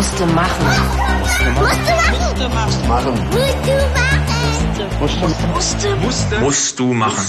Musste machen. Musst du machen.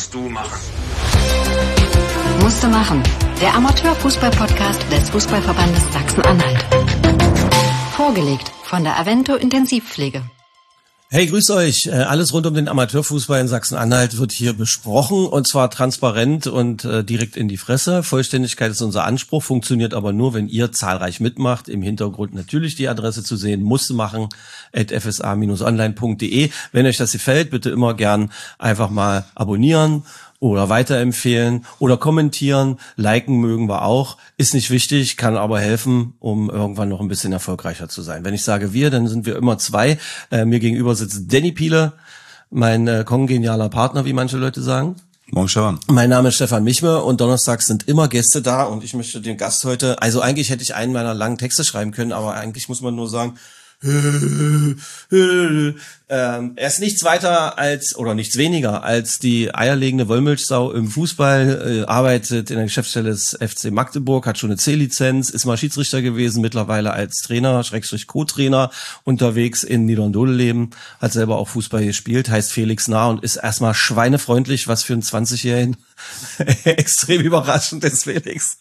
Musste machen. Der Amateurfußball-Podcast des Fußballverbandes Sachsen-Anhalt. Vorgelegt von der Avento Intensivpflege. Hey, grüßt euch. Alles rund um den Amateurfußball in Sachsen-Anhalt wird hier besprochen, und zwar transparent und direkt in die Fresse. Vollständigkeit ist unser Anspruch, funktioniert aber nur, wenn ihr zahlreich mitmacht. Im Hintergrund natürlich die Adresse zu sehen, musstemachen@fsa-online.de. Wenn euch das gefällt, bitte immer gern einfach mal abonnieren oder weiterempfehlen oder kommentieren. Liken mögen wir auch. Ist nicht wichtig, kann aber helfen, um irgendwann noch ein bisschen erfolgreicher zu sein. Wenn ich sage wir, dann sind wir immer zwei. Mir gegenüber sitzt Danny Piele, mein kongenialer Partner, wie manche Leute sagen. Morgen, Stefan. Mein Name ist Stefan Michme und donnerstags sind immer Gäste da, und ich möchte den Gast heute, also eigentlich hätte ich einen meiner langen Texte schreiben können, aber eigentlich muss man nur sagen, er ist nichts weiter als, oder nichts weniger als die eierlegende Wollmilchsau im Fußball, arbeitet in der Geschäftsstelle des FC Magdeburg, hat schon eine C-Lizenz, ist mal Schiedsrichter gewesen, mittlerweile als Trainer, /Co-Trainer unterwegs in Niederndodeleben, hat selber auch Fußball gespielt, heißt Felix Nah und ist erstmal schweinefreundlich, was für einen 20-Jährigen extrem überraschend ist, Felix.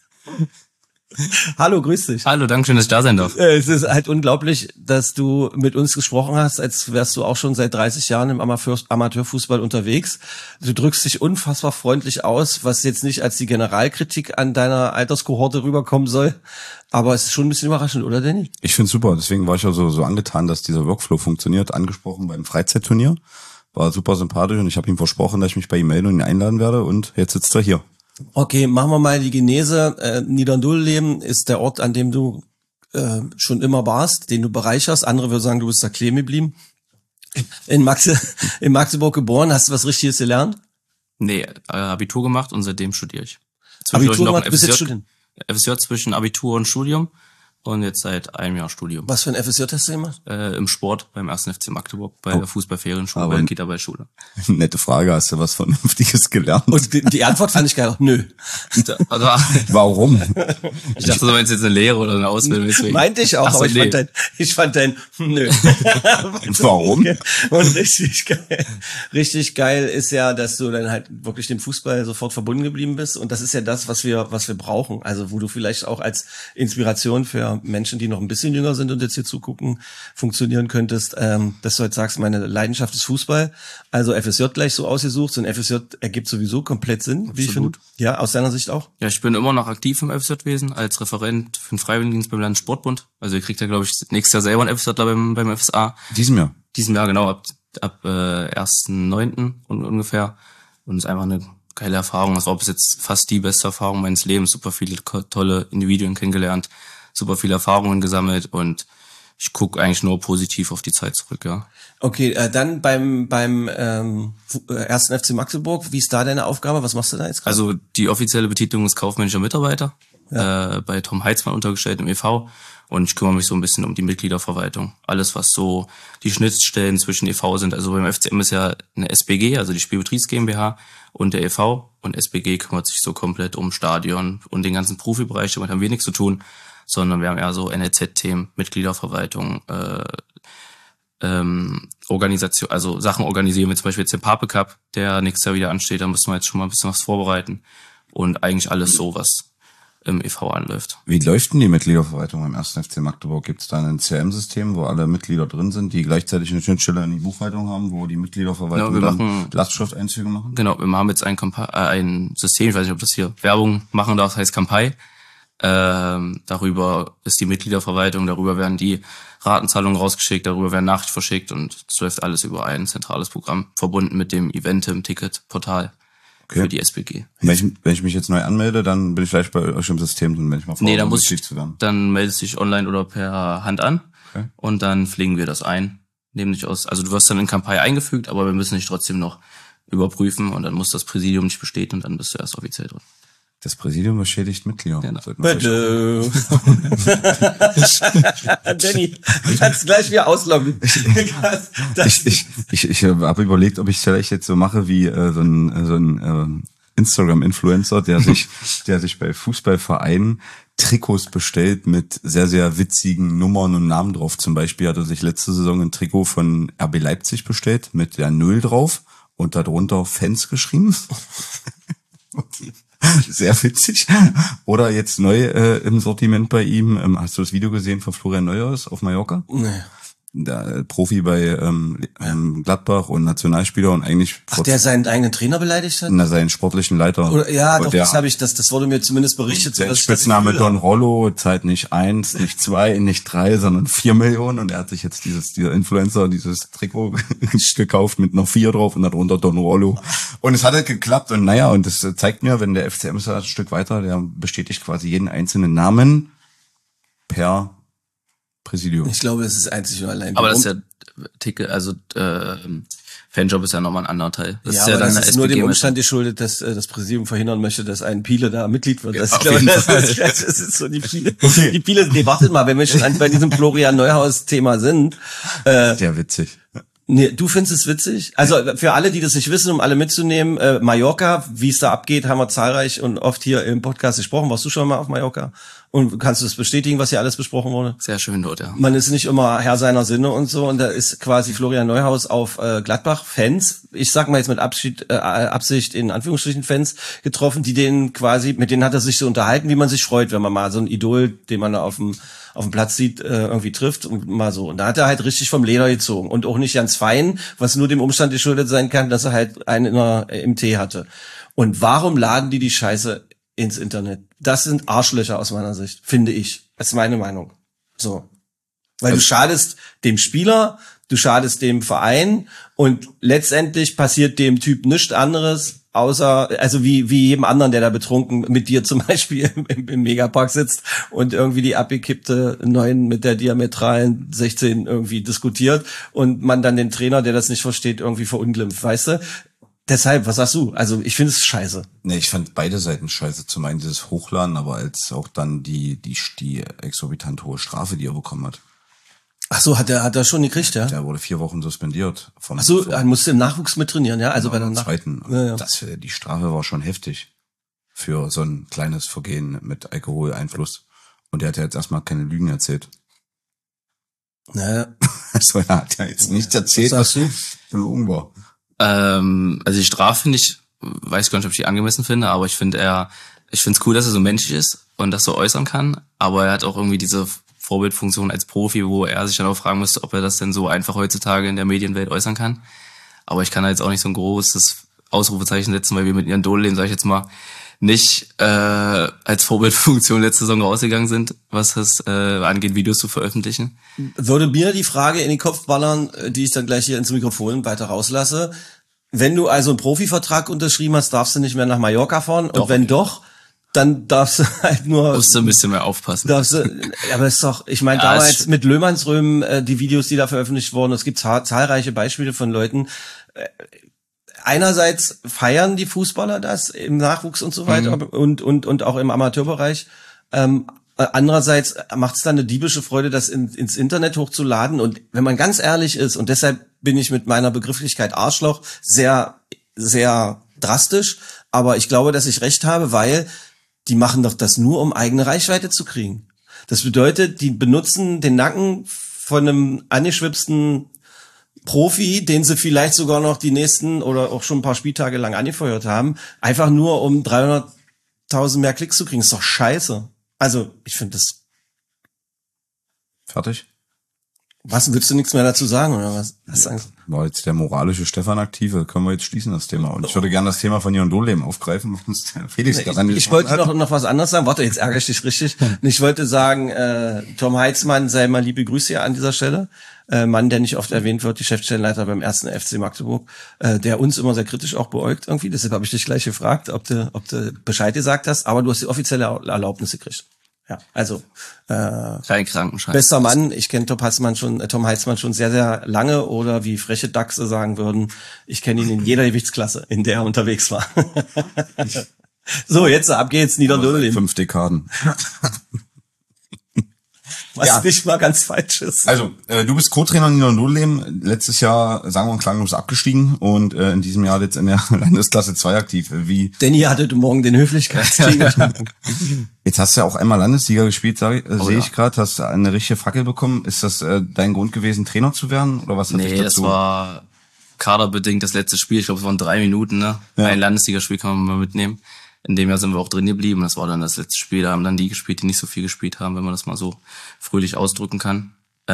Hallo, grüß dich. Hallo, danke schön, dass ich da sein darf. Es ist halt unglaublich, dass du mit uns gesprochen hast, als wärst du auch schon seit 30 Jahren im Amateurfußball unterwegs. Du drückst dich unfassbar freundlich aus, was jetzt nicht als die Generalkritik an deiner Alterskohorte rüberkommen soll. Aber es ist schon ein bisschen überraschend, oder Danny? Ich find's super, deswegen war ich ja so angetan, dass dieser Workflow funktioniert. Angesprochen beim Freizeitturnier. War super sympathisch und ich habe ihm versprochen, dass ich mich bei ihm melde und ihn einladen werde, und jetzt sitzt er hier. Okay, machen wir mal die Genese. Niederndodeleben ist der Ort, an dem du schon immer warst, den du bereicherst. Andere würden sagen, du bist da kleben geblieben. In Magdeburg geboren, hast du was Richtiges gelernt? Nee, Abitur gemacht und seitdem studiere ich. Abitur gemacht, bist jetzt Student? FSJ zwischen Abitur und Studium und jetzt seit einem Jahr Studium. Was für ein FSJ hast du gemacht? Im Sport beim 1. FC Magdeburg, bei der Fußballferienschule, bei der Kita-Schule. Nette Frage, hast du was Vernünftiges gelernt? Und die Antwort fand ich geil. Nö. Also, Warum? Ich dachte, du meinst jetzt eine Lehre oder eine Ausbildung. Deswegen. Meinte ich auch, so, aber nee. ich fand dein nö. Warum? Und richtig geil ist ja, dass du dann halt wirklich dem Fußball sofort verbunden geblieben bist, und das ist ja das, was wir brauchen. Also wo du vielleicht auch als Inspiration für Menschen, die noch ein bisschen jünger sind und jetzt hier zugucken, funktionieren könntest, dass du halt sagst, meine Leidenschaft ist Fußball, also FSJ gleich so ausgesucht. So ein FSJ ergibt sowieso komplett Sinn, wie ich finde. Ja, aus deiner Sicht auch? Ja, ich bin immer noch aktiv im FSJ-Wesen als Referent für den Freiwilligendienst beim Landessportbund. Also ihr kriegt ja, glaube ich, nächstes Jahr selber ein FSJ beim FSA. Diesem Jahr, genau, ab 1.9. ungefähr. Und es ist einfach eine geile Erfahrung. Das war bis jetzt fast die beste Erfahrung meines Lebens. Super viele tolle Individuen kennengelernt, super viele Erfahrungen gesammelt, und ich gucke eigentlich nur positiv auf die Zeit zurück, ja. Okay, dann beim 1. FC Magdeburg, wie ist da deine Aufgabe? Was machst du da jetzt gerade? Also die offizielle Betitelung ist kaufmännischer Mitarbeiter, bei Tom Heitzmann untergestellt im e.V., und ich kümmere mich so ein bisschen um die Mitgliederverwaltung. Alles, was so die Schnittstellen zwischen e.V. sind. Also beim FCM ist ja eine SBG, also die Spielbetriebs GmbH, und der e.V., und SBG kümmert sich so komplett um Stadion und den ganzen Profibereich. Damit haben wir nichts zu tun, sondern wir haben eher so NLZ-Themen, Mitgliederverwaltung, Organisation, also Sachen organisieren wir, zum Beispiel jetzt den Pape Cup, der nächstes Jahr wieder ansteht, da müssen wir jetzt schon mal ein bisschen was vorbereiten, und eigentlich alles so, was im e.V. anläuft. Wie läuft denn die Mitgliederverwaltung beim 1. FC Magdeburg? Gibt es da ein CRM-System, wo alle Mitglieder drin sind, die gleichzeitig eine Schnittstelle in die Buchhaltung haben, wo die Mitgliederverwaltung dann Lastschrifteinzüge machen? Genau, wir haben jetzt ein System, ich weiß nicht, ob das hier Werbung machen darf, das heißt Kampai. Darüber ist die Mitgliederverwaltung, darüber werden die Ratenzahlungen rausgeschickt, darüber werden Nachrichten verschickt, und es läuft alles über ein zentrales Programm, verbunden mit dem Eventim-Ticket-Portal für die SBG. Wenn ich mich jetzt neu anmelde, dann bin ich vielleicht bei euch im System, dann wenn ich mal vor, dann meldest du dich online oder per Hand an, und dann pflegen wir das ein, nehmen dich aus, also du wirst dann in Kampai eingefügt, aber wir müssen dich trotzdem noch überprüfen, und dann muss das Präsidium nicht bestätigen, und dann bist du erst offiziell drin. Das Präsidium beschädigt Mitglieder. Genau. Bitte. Danny, du kannst gleich wieder ausloggen. Ich habe überlegt, ob ich es vielleicht jetzt so mache wie so ein Instagram-Influencer, der sich bei Fußballvereinen Trikots bestellt mit sehr, sehr witzigen Nummern und Namen drauf. Zum Beispiel hat er sich letzte Saison ein Trikot von RB Leipzig bestellt mit der 0 drauf und darunter Fans geschrieben. Sehr witzig. Oder jetzt neu im Sortiment bei ihm. Hast du das Video gesehen von Florian Neuhaus auf Mallorca? Nee. Der Profi bei Gladbach und Nationalspieler und eigentlich... Ach, der seinen eigenen Trainer beleidigt hat? Na, seinen sportlichen Leiter. Oder, ja, doch, das habe ich, das wurde mir zumindest berichtet. Der Spitzname Don Rollo zahlt nicht 1, nicht 2, nicht 3, sondern 4 Millionen und er hat sich jetzt dieser Influencer, dieses Trikot gekauft mit einer 4 drauf und darunter Don Rollo. Und es hat halt geklappt und naja, und das zeigt mir, wenn der FCM ist ein Stück weiter, der bestätigt quasi jeden einzelnen Namen per Präsidium. Ich glaube, es ist einzig und allein. Aber das ist ja Fanjob ist ja nochmal ein anderer Teil. Das ja, ist ja aber dann das ist nur dem Umstand geschuldet, dass das Präsidium verhindern möchte, dass ein Piele da Mitglied wird. Das, ich glaube, das ist so die Piele. Okay. Die Piele, nee, wartet mal, wenn wir schon bei diesem Florian Neuhaus-Thema sind. Sehr witzig. Nee, du findest es witzig? Also für alle, die das nicht wissen, um alle mitzunehmen, Mallorca, wie es da abgeht, haben wir zahlreich und oft hier im Podcast gesprochen. Warst du schon mal auf Mallorca? Und kannst du das bestätigen, was hier alles besprochen wurde? Sehr schön dort, ja. Man ist nicht immer Herr seiner Sinne und so. Und da ist quasi Florian Neuhaus auf Gladbach-Fans, ich sag mal jetzt mit Absicht in Anführungsstrichen Fans, getroffen, die denen quasi, mit denen hat er sich so unterhalten, wie man sich freut, wenn man mal so ein Idol, den man da auf dem Platz sieht, irgendwie trifft und mal so. Und da hat er halt richtig vom Leder gezogen. Und auch nicht ganz fein, was nur dem Umstand geschuldet sein kann, dass er halt einen im Tee hatte. Und warum laden die Scheiße ins Internet? Das sind Arschlöcher aus meiner Sicht, finde ich. Das ist meine Meinung. So. Weil du schadest dem Spieler, du schadest dem Verein und letztendlich passiert dem Typ nichts anderes, außer, also wie jedem anderen, der da betrunken mit dir zum Beispiel im Megapark sitzt und irgendwie die abgekippte 9 mit der diametralen 16 irgendwie diskutiert und man dann den Trainer, der das nicht versteht, irgendwie verunglimpft, weißt du? Deshalb, was sagst du? Also ich finde es scheiße. Nee, ich fand beide Seiten scheiße. Zum einen dieses Hochladen, aber als auch dann die exorbitant hohe Strafe, die er bekommen hat. Ach so, hat er schon gekriegt, ja? Der wurde 4 Wochen suspendiert. Ach so, er musste im Nachwuchs mit trainieren, ja? Also bei der zweiten. Ja. Die Strafe war schon heftig für so ein kleines Vergehen mit Alkoholeinfluss. Und der hat ja jetzt erstmal keine Lügen erzählt. Naja. Also er hat ja jetzt nichts erzählt, was gelogen war. Also die Strafe finde ich, weiß gar nicht, ob ich die angemessen finde, aber ich finde es cool, dass er so menschlich ist und das so äußern kann, aber er hat auch irgendwie diese Vorbildfunktion als Profi, wo er sich dann auch fragen müsste, ob er das denn so einfach heutzutage in der Medienwelt äußern kann. Aber ich kann da jetzt auch nicht so ein großes Ausrufezeichen setzen, weil wir mit Jan Dohle, sag ich jetzt mal, nicht als Vorbildfunktion letzte Saison rausgegangen sind, was das angeht, Videos zu veröffentlichen. Würde mir die Frage in den Kopf ballern, die ich dann gleich hier ins Mikrofon weiter rauslasse. Wenn du also einen Profivertrag unterschrieben hast, darfst du nicht mehr nach Mallorca fahren. Und wenn doch, dann darfst du halt nur... Musst du ein bisschen mehr aufpassen. Aber ist doch, ich meine, ja, damals mit Löhmannsröhm, die Videos, die da veröffentlicht wurden, es gibt zahlreiche Beispiele von Leuten. Einerseits feiern die Fußballer das im Nachwuchs und so weiter und auch im Amateurbereich. Andererseits macht es dann eine diebische Freude, das ins Internet hochzuladen. Und wenn man ganz ehrlich ist, und deshalb bin ich mit meiner Begrifflichkeit Arschloch sehr, sehr drastisch, aber ich glaube, dass ich recht habe, weil die machen doch das nur, um eigene Reichweite zu kriegen. Das bedeutet, die benutzen den Nacken von einem angeschwipsten Profi, den sie vielleicht sogar noch die nächsten oder auch schon ein paar Spieltage lang angefeuert haben, einfach nur um 300.000 mehr Klicks zu kriegen. Das ist doch scheiße. Also, ich finde das... Fertig? Was, willst du nichts mehr dazu sagen, oder was? War jetzt der moralische Stefan aktive, können wir jetzt schließen, das Thema. Und ich würde gerne das Thema von Jan Dohle aufgreifen, was Felix daran Ich wollte noch was anderes sagen. Warte, jetzt ärgere ich dich richtig. Ich wollte sagen, Tom Heitzmann, sei mal liebe Grüße an dieser Stelle. Mann, der nicht oft erwähnt wird, die Geschäftsstellenleiter beim 1. FC Magdeburg, der uns immer sehr kritisch auch beäugt irgendwie. Deshalb habe ich dich gleich gefragt, ob du Bescheid gesagt hast. Aber du hast die offizielle Erlaubnis gekriegt. Ja, also kein Krankenschein. Bester Mann, ich kenne Tom Heitzmann schon sehr, sehr lange, oder wie freche Dachse sagen würden, ich kenne ihn in jeder Gewichtsklasse, in der er unterwegs war. So, jetzt ab geht's, Niederdödel. 5 Dekaden. Was nicht mal ganz falsch ist. Also, du bist Co-Trainer in Niederdödel, letztes Jahr, sagen wir mal, klanglos abgestiegen und in diesem Jahr jetzt in der Landesklasse 2 aktiv. Wie? Danny hatte morgen den Höflichkeitstiger. Jetzt hast du ja auch einmal Landesliga gespielt, sehe ja. ich gerade. Hast du eine richtige Fackel bekommen. Ist das dein Grund gewesen, Trainer zu werden? Oder was hat dich dazu? Das war kaderbedingt das letzte Spiel. Ich glaube, es waren 3 Minuten. Ne? Ja. Ein Landesligaspiel kann man mal mitnehmen. In dem Jahr sind wir auch drin geblieben. Das war dann das letzte Spiel. Da haben dann die gespielt, die nicht so viel gespielt haben, wenn man das mal so fröhlich ausdrücken kann.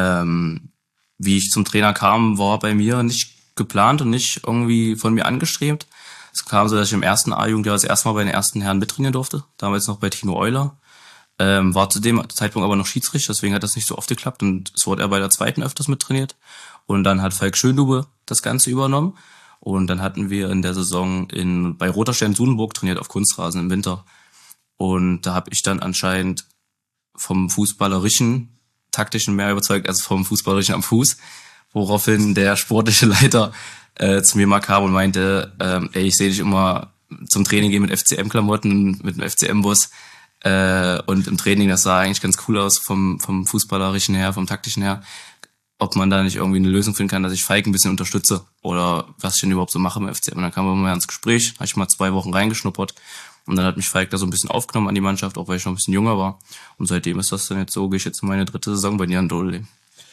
Wie ich zum Trainer kam, war bei mir nicht geplant und nicht irgendwie von mir angestrebt. Es kam so, dass ich im ersten A-Jugendjahr das erste Mal bei den ersten Herren mittrainieren durfte. Damals noch bei Tino Euler. War zu dem Zeitpunkt aber noch Schiedsrichter, deswegen hat das nicht so oft geklappt. Und es wurde er bei der zweiten öfters mittrainiert. Und dann hat Falk Schöndube das Ganze übernommen. Und dann hatten wir in der Saison bei Roter Stern Sudenburg trainiert auf Kunstrasen im Winter. Und da habe ich dann anscheinend vom fußballerischen, taktischen mehr überzeugt als vom fußballerischen am Fuß. Woraufhin der sportliche Leiter zu mir mal kam und meinte, ich sehe dich immer zum Training gehen mit FCM-Klamotten, mit einem FCM-Bus. Und im Training, das sah eigentlich ganz cool aus vom fußballerischen her, vom taktischen her. Ob man da nicht irgendwie eine Lösung finden kann, dass ich Falk ein bisschen unterstütze oder was ich denn überhaupt so mache im FCM. Und dann kam wir mal ins Gespräch, habe ich mal 2 Wochen reingeschnuppert und dann hat mich Falk da so ein bisschen aufgenommen an die Mannschaft, auch weil ich noch ein bisschen jünger war. Und seitdem ist das dann jetzt so, gehe ich jetzt in meine 3. Saison bei Jan Dodel.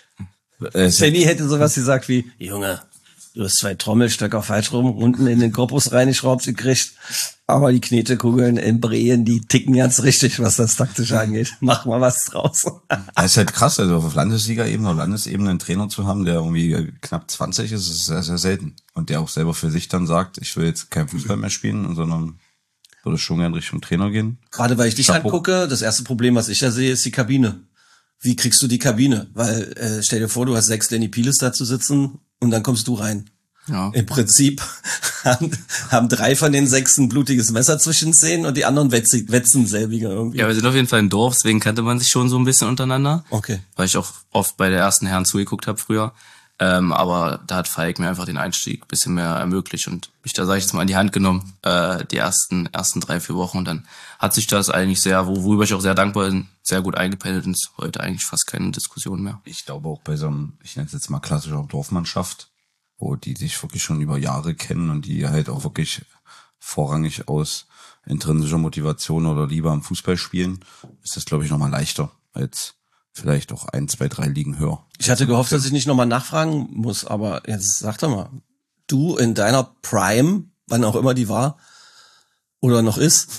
Penny hätte sowas gesagt wie, Junge, du hast 2 Trommelstöcker falsch rum unten in den Korpus reingeschraubt gekriegt, aber die Knetekugeln in Breen, die ticken ganz richtig, was das Taktische angeht. Mach mal was draus. Das ist halt krass, also auf Landesliga-Ebene oder Landesebene einen Trainer zu haben, der irgendwie knapp 20 ist sehr, sehr selten. Und der auch selber für sich dann sagt, ich will jetzt kein Fußball mehr spielen, sondern würde schon gerne Richtung Trainer gehen. Gerade weil ich dich angucke, das erste Problem, was ich ja sehe, ist die Kabine. Wie kriegst du die Kabine? Weil stell dir vor, du hast 6 Danny Pieles da zu sitzen und dann kommst du rein. Ja. Im Prinzip haben 3 von den 6 ein blutiges Messer zwischen den Zähnen und die anderen wetzen selbiger irgendwie. Ja, wir sind auf jeden Fall ein Dorf, deswegen kannte man sich schon so ein bisschen untereinander. Okay. Weil ich auch oft bei der ersten Herren zugeguckt habe früher. Aber da hat Falk mir einfach den Einstieg ein bisschen mehr ermöglicht und mich da, sag ich jetzt mal, in die Hand genommen, die ersten 3-4 Wochen. Und dann hat sich das eigentlich worüber ich auch sehr dankbar bin, sehr gut eingependelt und ist heute eigentlich fast keine Diskussion mehr. Ich glaube auch bei so einem, ich nenne es jetzt mal klassischer Dorfmannschaft, wo die sich wirklich schon über Jahre kennen und die halt auch wirklich vorrangig aus intrinsischer Motivation oder Liebe am Fußball spielen, ist das, glaube ich, nochmal leichter als vielleicht auch 1, 2, 3 Ligen höher. Ich hatte gehofft, dass ich nicht nochmal nachfragen muss, aber jetzt sag doch mal, du in deiner Prime, wann auch immer die war oder noch ist,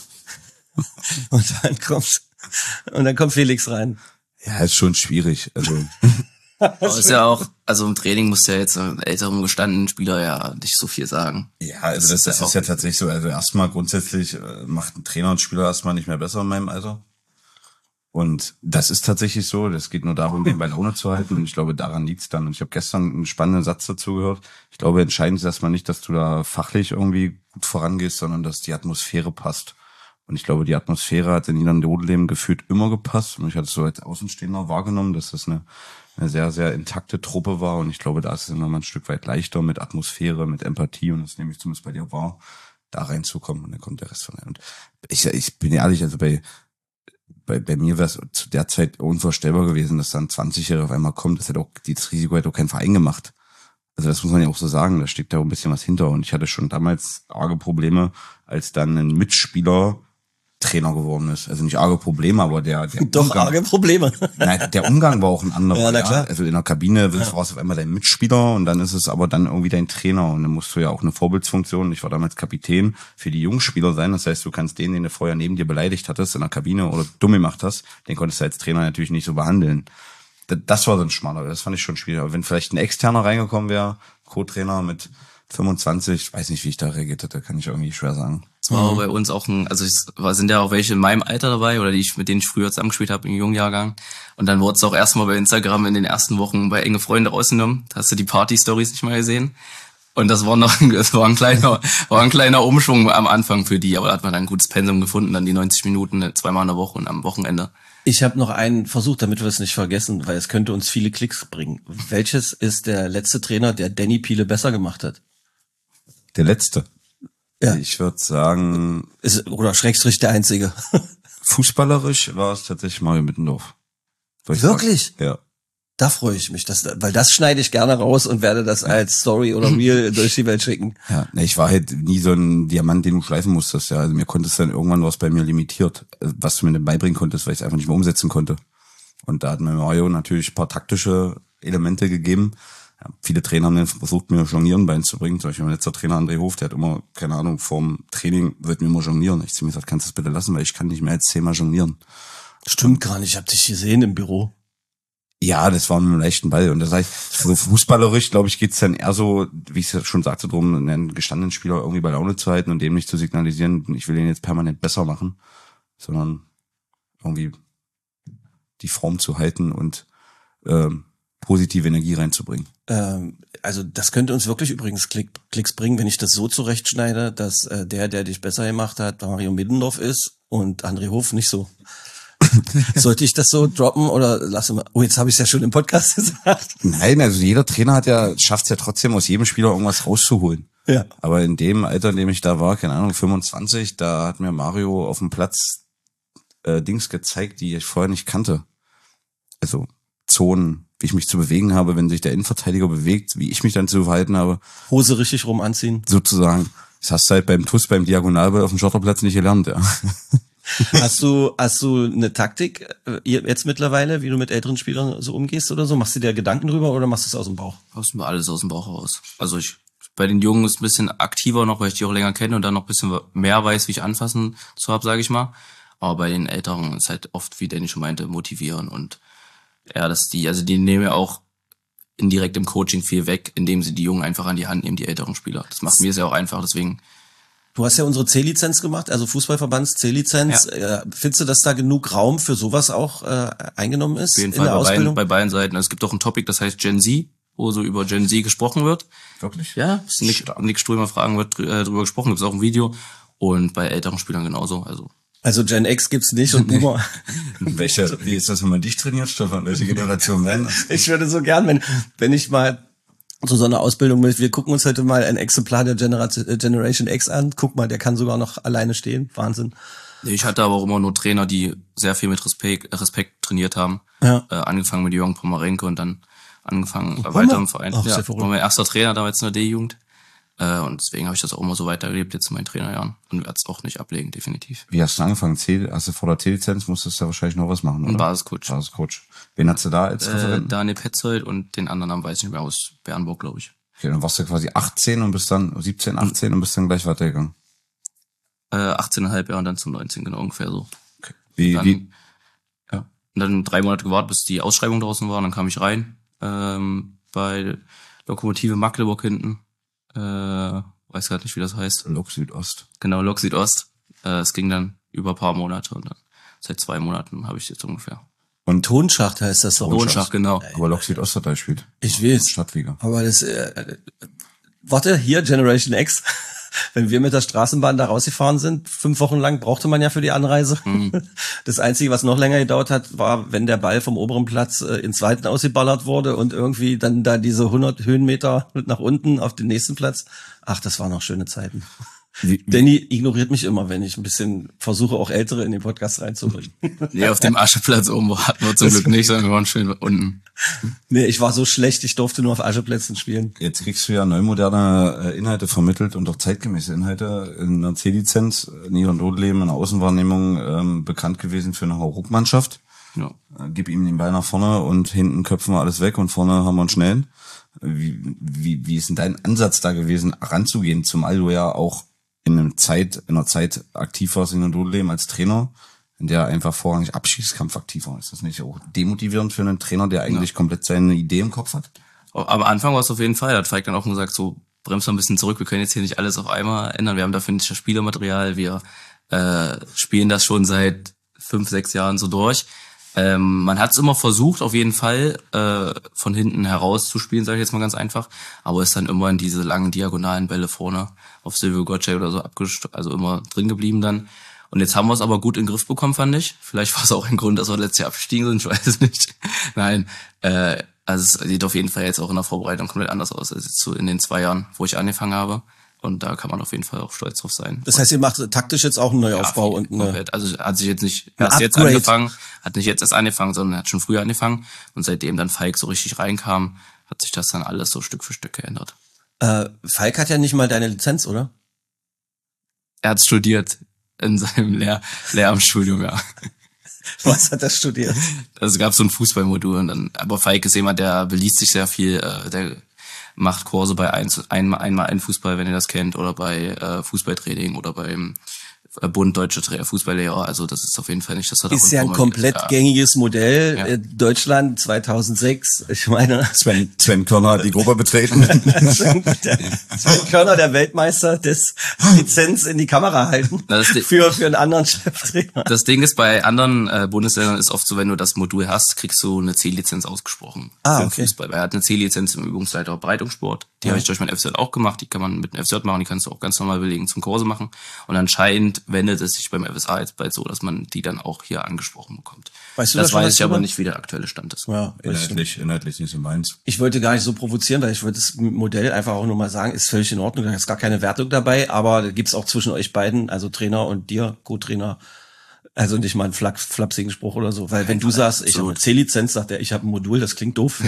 und dann kommt Felix rein. Ja, ist schon schwierig. Also Aber ist ja auch, also im Training muss ja jetzt einem älteren gestandenen Spieler ja nicht so viel sagen. Ja, also das ist ja tatsächlich so. Also erstmal grundsätzlich macht ein Trainer und Spieler erstmal nicht mehr besser in meinem Alter. Und das ist tatsächlich so. Das geht nur darum, den bei Laune zu halten. Und ich glaube, daran liegt's dann. Und ich habe gestern einen spannenden Satz dazu gehört. Ich glaube, entscheidend ist erstmal nicht, dass du da fachlich irgendwie gut vorangehst, sondern dass die Atmosphäre passt. Und ich glaube, die Atmosphäre hat in Jan Dodel gefühlt immer gepasst. Und ich hatte es so als Außenstehender wahrgenommen, dass das eine sehr, sehr intakte Truppe war. Und ich glaube, da ist es nochmal ein Stück weit leichter mit Atmosphäre, mit Empathie. Und das nehme ich zumindest bei dir wahr, da reinzukommen. Und dann kommt der Rest von dir. Und ich bin ehrlich, also bei mir wäre es zu der Zeit unvorstellbar gewesen, dass dann 20-Jährige auf einmal kommt. Das Risiko hat auch kein Verein gemacht. Also das muss man ja auch so sagen. Da steckt da auch ein bisschen was hinter. Und ich hatte schon damals arge Probleme, als dann ein Mitspieler Trainer geworden ist. Also nicht arge Probleme, aber der doch Umgang, arge Probleme. Nein, der Umgang war auch ein anderer. Ja, na klar. Also in der Kabine war es auf einmal dein Mitspieler und dann ist es aber dann irgendwie dein Trainer und dann musst du ja auch eine Vorbildsfunktion. Ich war damals Kapitän für die Jungspieler sein. Das heißt, du kannst den du vorher neben dir beleidigt hattest in der Kabine oder dumm gemacht hast, den konntest du als Trainer natürlich nicht so behandeln. Das war so ein Schmaler. Das fand ich schon schwierig. Aber wenn vielleicht ein Externer reingekommen wäre, Co-Trainer mit 25, ich weiß nicht, wie ich da reagiert hätte, kann ich irgendwie schwer sagen. Es war bei uns auch sind ja auch welche in meinem Alter dabei oder mit denen ich früher zusammengespielt habe im jungen Jahrgang. Und dann wurde es auch erstmal bei Instagram in den ersten Wochen bei enge Freunde rausgenommen. Da hast du die Party-Stories nicht mal gesehen. Und das war ein kleiner Umschwung am Anfang für die, aber da hat man dann ein gutes Pensum gefunden, dann die 90 Minuten 2-mal in der Woche und am Wochenende. Ich habe noch einen Versuch, damit wir es nicht vergessen, weil es könnte uns viele Klicks bringen. Welches ist der letzte Trainer, der Danny Piele besser gemacht hat? Der letzte? Ja. Ich würde sagen... Oder Schrägstrich der einzige. Fußballerisch war es tatsächlich Mario Mittendorf. Wirklich? Ja. Da freue ich mich, weil das schneide ich gerne raus und werde das als Story oder Reel durch die Welt schicken. Ja, ich war halt nie so ein Diamant, den du schleifen musstest. Ja, also mir konnte es dann irgendwann was bei mir limitiert, was du mir dann beibringen konntest, weil ich es einfach nicht mehr umsetzen konnte. Und da hat mir Mario natürlich ein paar taktische Elemente gegeben. Ja, viele Trainer haben dann versucht, mir Jonglieren beizubringen. Zum Beispiel mein letzter Trainer André Hof, der hat immer, keine Ahnung, vorm Training wird mir immer jonglieren. Ich zu mir gesagt, kannst du das bitte lassen, weil ich kann nicht mehr als 10-mal jonglieren. Stimmt gar nicht, ich habe dich gesehen im Büro. Ja, das war mit einem leichten Ball. Und das heißt, so fußballerisch, glaube ich, geht's dann eher so, wie ich es schon sagte, darum, einen gestandenen Spieler irgendwie bei Laune zu halten und dem nicht zu signalisieren, ich will ihn jetzt permanent besser machen, sondern irgendwie die Form zu halten und positive Energie reinzubringen. Also das könnte uns wirklich übrigens Klicks bringen, wenn ich das so zurechtschneide, dass der dich besser gemacht hat, Mario Middendorf ist und André Hof nicht so. Sollte ich das so droppen oder lasse mal? Oh, jetzt habe ich es ja schon im Podcast gesagt. Nein, also jeder Trainer schafft es ja trotzdem, aus jedem Spieler irgendwas rauszuholen. Ja. Aber in dem Alter, in dem ich da war, keine Ahnung, 25, da hat mir Mario auf dem Platz Dings gezeigt, die ich vorher nicht kannte. Also Zonen, wie ich mich zu bewegen habe, wenn sich der Innenverteidiger bewegt, wie ich mich dann zu verhalten habe. Hose richtig rum anziehen. Sozusagen. Das hast du halt beim TuS, beim Diagonalball auf dem Schotterplatz nicht gelernt, ja. Hast du eine Taktik jetzt mittlerweile, wie du mit älteren Spielern so umgehst oder so? Machst du dir Gedanken drüber oder machst du es aus dem Bauch? Aus mir alles aus dem Bauch raus. Also bei den Jungen ist ein bisschen aktiver noch, weil ich die auch länger kenne und dann noch ein bisschen mehr weiß, wie ich anfassen zu habe, sage ich mal. Aber bei den Älteren ist halt oft, wie Danny schon meinte, motivieren und ja, die nehmen ja auch indirekt im Coaching viel weg, indem sie die Jungen einfach an die Hand nehmen, die älteren Spieler. Das macht mir sehr auch einfach, deswegen. Du hast ja unsere C-Lizenz gemacht, also Fußballverbands C-Lizenz. Ja. Findest du, dass da genug Raum für sowas auch eingenommen ist? Auf jeden Fall bei beiden Seiten. Es gibt auch ein Topic, das heißt Gen Z, wo so über Gen Z gesprochen wird. Wirklich? Ja, Nick Strömer Fragen wird drüber gesprochen, gibt es auch ein Video. Und bei älteren Spielern genauso. Also Gen X gibt's nicht und Boomer. Wie ist das, wenn man dich trainiert, Stefan? Welche Generation werden? Ich würde so gern, wenn ich mal zu so einer Ausbildung mit, wir gucken uns heute mal ein Exemplar der Generation X an. Guck mal, der kann sogar noch alleine stehen. Wahnsinn. Ich hatte aber auch immer nur Trainer, die sehr viel mit Respekt trainiert haben. Ja. Angefangen mit Jürgen Pomerenke und dann angefangen weiter im Verein. Ach, ja, war mein erster Trainer damals in der D-Jugend. Und deswegen habe ich das auch immer so weitergelebt jetzt in meinen Trainerjahren und werde es auch nicht ablegen, definitiv. Wie hast du angefangen? Hast du vor der T-Lizenz, musstest du wahrscheinlich noch was machen, oder? Ein Basiscoach. Wen hast du da als Referenten? Daniel Petzold und den anderen Namen weiß ich nicht mehr, aus Bernburg, glaube ich. Okay, dann warst du quasi 18 und bist dann 17, 18 und bist dann gleich weitergegangen. 18,5 Jahre und dann zum 19, genau ungefähr so. Okay. Wie? Ja. Und dann 3 Monate gewartet, bis die Ausschreibung draußen war, und dann kam ich rein, bei Lokomotive Magdeburg hinten. Weiß gerade nicht, wie das heißt. Lok Südost. Genau, Lok Südost. Es ging dann über ein paar Monate und dann seit 2 Monaten habe ich jetzt ungefähr. Und Tonschacht heißt das doch. Tonschacht, genau. Aber Lok Südost hat da gespielt. Ich weiß. Stadtliga. Aber das, warte, hier Generation X. Wenn wir mit der Straßenbahn da rausgefahren sind, 5 Wochen lang brauchte man ja für die Anreise. Das Einzige, was noch länger gedauert hat, war, wenn der Ball vom oberen Platz ins Zweiten ausgeballert wurde und irgendwie dann da diese 100 Höhenmeter nach unten auf den nächsten Platz. Ach, das waren noch schöne Zeiten. Danny ignoriert mich immer, wenn ich ein bisschen versuche, auch Ältere in den Podcast reinzubringen. Nee, auf dem Ascheplatz oben hatten wir zum Glück nicht, sondern wir waren schön unten. Nee, ich war so schlecht, ich durfte nur auf Ascheplätzen spielen. Jetzt kriegst du ja neumoderne Inhalte vermittelt und auch zeitgemäße Inhalte in einer C-Lizenz, Nieder- und Notleben, in der Außenwahrnehmung bekannt gewesen für eine Hauruck-Mannschaft. Ja. Gib ihm den Ball nach vorne und hinten köpfen wir alles weg und vorne haben wir einen Schnellen. Wie ist denn dein Ansatz da gewesen, ranzugehen, zumal du ja auch in einer Zeit aktiv warst in der Notleben als Trainer, in der einfach vorrangig Abschießkampf aktiv war. Ist das nicht auch demotivierend für einen Trainer, der eigentlich komplett seine Idee im Kopf hat? Am Anfang war es auf jeden Fall, da hat Falk dann auch gesagt, so, bremst mal ein bisschen zurück, wir können jetzt hier nicht alles auf einmal ändern, wir haben dafür nicht das Spielermaterial, wir spielen das schon seit 5, 6 Jahren so durch. Man hat es immer versucht, auf jeden Fall von hinten heraus zu spielen, sage ich jetzt mal ganz einfach, aber ist dann immer in diese langen diagonalen Bälle vorne auf Silvio Gottschalk oder so also immer drin geblieben dann. Und jetzt haben wir es aber gut in den Griff bekommen, fand ich. Vielleicht war es auch ein Grund, dass wir letztes Jahr abgestiegen sind, ich weiß es nicht. Nein, also es sieht auf jeden Fall jetzt auch in der Vorbereitung komplett anders aus als jetzt so in den 2 Jahren, wo ich angefangen habe. Und da kann man auf jeden Fall auch stolz drauf sein. Das heißt, ihr macht taktisch jetzt auch einen Neuaufbau Ja, und komplett. Also hat sich jetzt nicht ein erst jetzt Upgrade. angefangen, hat nicht jetzt erst angefangen, sondern hat schon früher angefangen. Und seitdem dann Falk so richtig reinkam, hat sich das dann alles so Stück für Stück geändert. Falk hat ja nicht mal deine Lizenz, oder? Er hat studiert in seinem Lehramtsstudium, ja. Was hat er studiert? Also es gab so ein Fußballmodul und dann, aber Falk ist jemand, der beliest sich sehr viel, der macht Kurse bei einmal ein Fußball, wenn ihr das kennt, oder bei Fußballtraining oder beim Bund Deutsche Fußballlehrer. Also das ist auf jeden Fall nicht, dass er da Ist ja ein komplett gängiges Modell. Deutschland 2006. Ich meine, Sven Körner hat die Gruppe betreten. Sven Körner, der Weltmeister des Lizenz in die Kamera halten für einen anderen Cheftrainer. Das Ding ist, bei anderen Bundesländern ist oft so, wenn du das Modul hast, kriegst du eine C-Lizenz ausgesprochen. Ah, für okay. Fußball. Weil er hat eine C-Lizenz im Übungsleiter Breitungssport. Die habe ich durch mein FZ auch gemacht. Die kann man mit einem FZ machen. Die kannst du auch ganz normal belegen zum Kurse machen. Und anscheinend wendet es sich beim FSA jetzt bald so, dass man die dann auch hier angesprochen bekommt. Weißt du das schon weiß was ich aber drüber? nicht, wie der aktuelle Stand ist. Ja, Inhaltlich nicht so meins. ich wollte gar nicht so provozieren, weil ich wollte das Modell einfach auch nur mal sagen, ist völlig in Ordnung, da ist gar keine Wertung dabei, aber da gibt's auch zwischen euch beiden, also Trainer und dir, Co-Trainer, also nicht mal einen flapsigen Spruch oder so, weil wenn du sagst, ich habe eine C-Lizenz, sagt er, ich habe ein Modul, das klingt doof.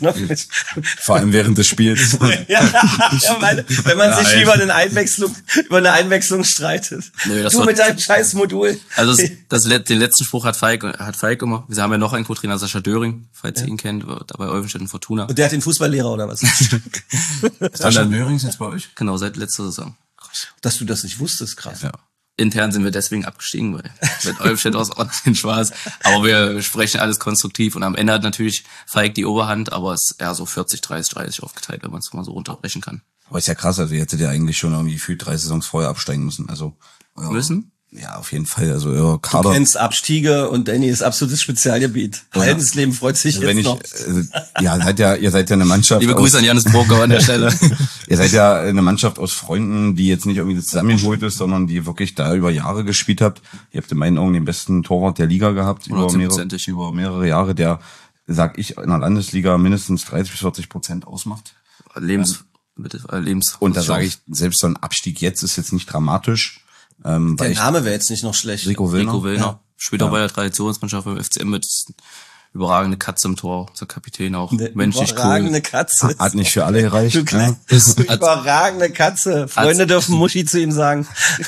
Vor allem während des Spiels. ja, wenn man sich über eine Einwechslung streitet. Nö, das du war- mit deinem scheiß Modul. Also den letzten Spruch hat Falk immer. Wir haben ja noch einen Co-Trainer, Sascha Döring, falls ihr ihn kennt, dabei Olvenstedt und Fortuna. Und der hat den Fußballlehrer oder was? Sascha Dörings jetzt bei euch? Genau, seit letzter Saison. Dass du das nicht wusstest, krass. Ja. Intern sind wir deswegen abgestiegen, weil mit Olvenstedt aus auch den Spaß. Aber wir sprechen alles konstruktiv und am Ende hat natürlich Falk die Oberhand, aber es ist eher so 40, 30 aufgeteilt, wenn man es mal so runterbrechen kann. Aber ist ja krass, also ihr hättet ja eigentlich schon irgendwie gefühlt 3 Saisons vorher absteigen müssen. Also Müssen? Ja, auf jeden Fall. Also euer Du Kader. kennst Abstiege und Danny ist absolutes Spezialgebiet. Haldensleben freut sich Also wenn jetzt ich, noch. ihr seid ja eine Mannschaft. Liebe Grüße an Janis Broker an der Stelle. Ihr seid ja eine Mannschaft aus Freunden, die jetzt nicht irgendwie zusammengeholt ist, sondern die wirklich da über Jahre gespielt habt. Ihr habt in meinen Augen den besten Torwart der Liga gehabt, über 100%. mehrere Jahre, der, sag ich, in der Landesliga mindestens 30-40% ausmacht. Lebens. Und da sage ich, selbst so ein Abstieg jetzt ist jetzt nicht dramatisch. Der weil ich Name wäre jetzt nicht noch schlecht. Rico Willner. Willner. Spielt auch bei der Traditionsmannschaft beim FCM mit. Überragende Katze im Tor. Unser Kapitän auch. Eine Menschlich überragende cool. Katze. Hat nicht für alle gereicht. Du kleine, überragende Katze. Freunde dürfen Muschi zu ihm sagen.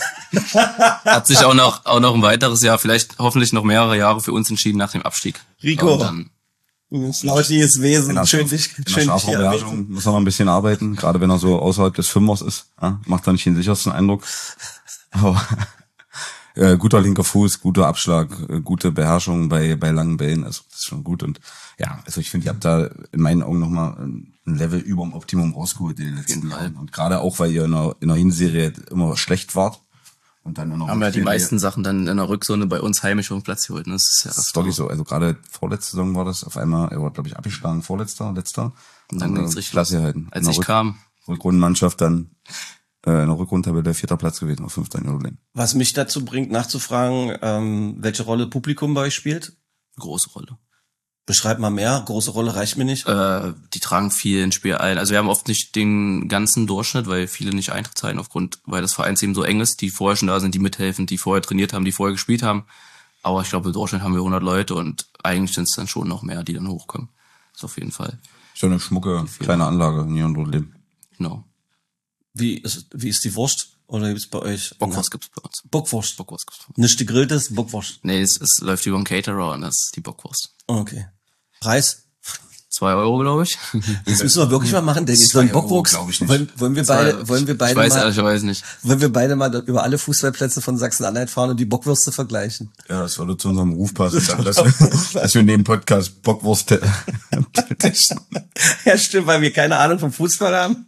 Hat sich auch noch ein weiteres Jahr, vielleicht hoffentlich noch mehrere Jahre für uns entschieden nach dem Abstieg. Rico. Und dann, Ein flauschiges Wesen. Schön dich In der Strafraumbeherrschung muss er noch ein bisschen arbeiten, gerade wenn er so außerhalb des Fünfers ist. Ja, macht er nicht den sichersten Eindruck. Aber guter linker Fuß, guter Abschlag, gute Beherrschung bei langen Bällen, also das ist schon gut. Und ja, also ich finde, ihr habt da in meinen Augen nochmal ein Level über dem Optimum rausgeholt in den letzten Jahren. Und gerade auch, weil ihr in der Hinserie immer schlecht wart. Und dann in der haben wir die Rückserie- meisten Sachen dann in der Rückrunde bei uns heimisch auf den Platz geholt. Das ist ja Das ist wirklich so. Also gerade vorletzte Saison war das auf einmal, er war, glaube ich, abgeschlagen, letzter. Und dann ging's richtig Klasse halten. Als ich kam. Rückrundenmannschaft dann in der Rückrundentabelle 4. Platz gewesen auf 15 Problem. Was mich dazu bringt, nachzufragen, welche Rolle Publikum bei euch spielt. Große Rolle. Beschreib mal mehr. Große Rolle reicht mir nicht. Die tragen viel ins Spiel ein. Also wir haben oft nicht den ganzen Durchschnitt, weil viele nicht Eintritt zahlen weil das Vereinsteam so eng ist, die vorher schon da sind, die mithelfen, die vorher trainiert haben, die vorher gespielt haben. Aber ich glaube, im Durchschnitt haben wir 100 Leute und eigentlich sind es dann schon noch mehr, die dann hochkommen. Das auf jeden Fall. So eine schmucke kleine Anlage in Ihrem Leben. Genau. Wie ist die Wurst? Oder gibt's bei euch? Bockwurst gibt's bei uns. Bockwurst. Bockwurst gibt's bei uns. Nicht gegrilltes, Bockwurst. Nee, es läuft über einen Caterer und das ist die Bockwurst. Okay. Preis? 2 Euro, glaube ich. Das müssen wir wirklich mal machen, denn so ein 2 Euro, Bockwurst. glaub ich nicht. Wollen wir beide Ich weiß ehrlicherweise nicht. wollen wir beide mal über alle Fußballplätze von Sachsen-Anhalt fahren und die Bockwürste vergleichen? Ja, das würde zu unserem Ruf passen, dass wir neben Podcast Bockwurst testen. Ja, stimmt, weil wir keine Ahnung vom Fußball haben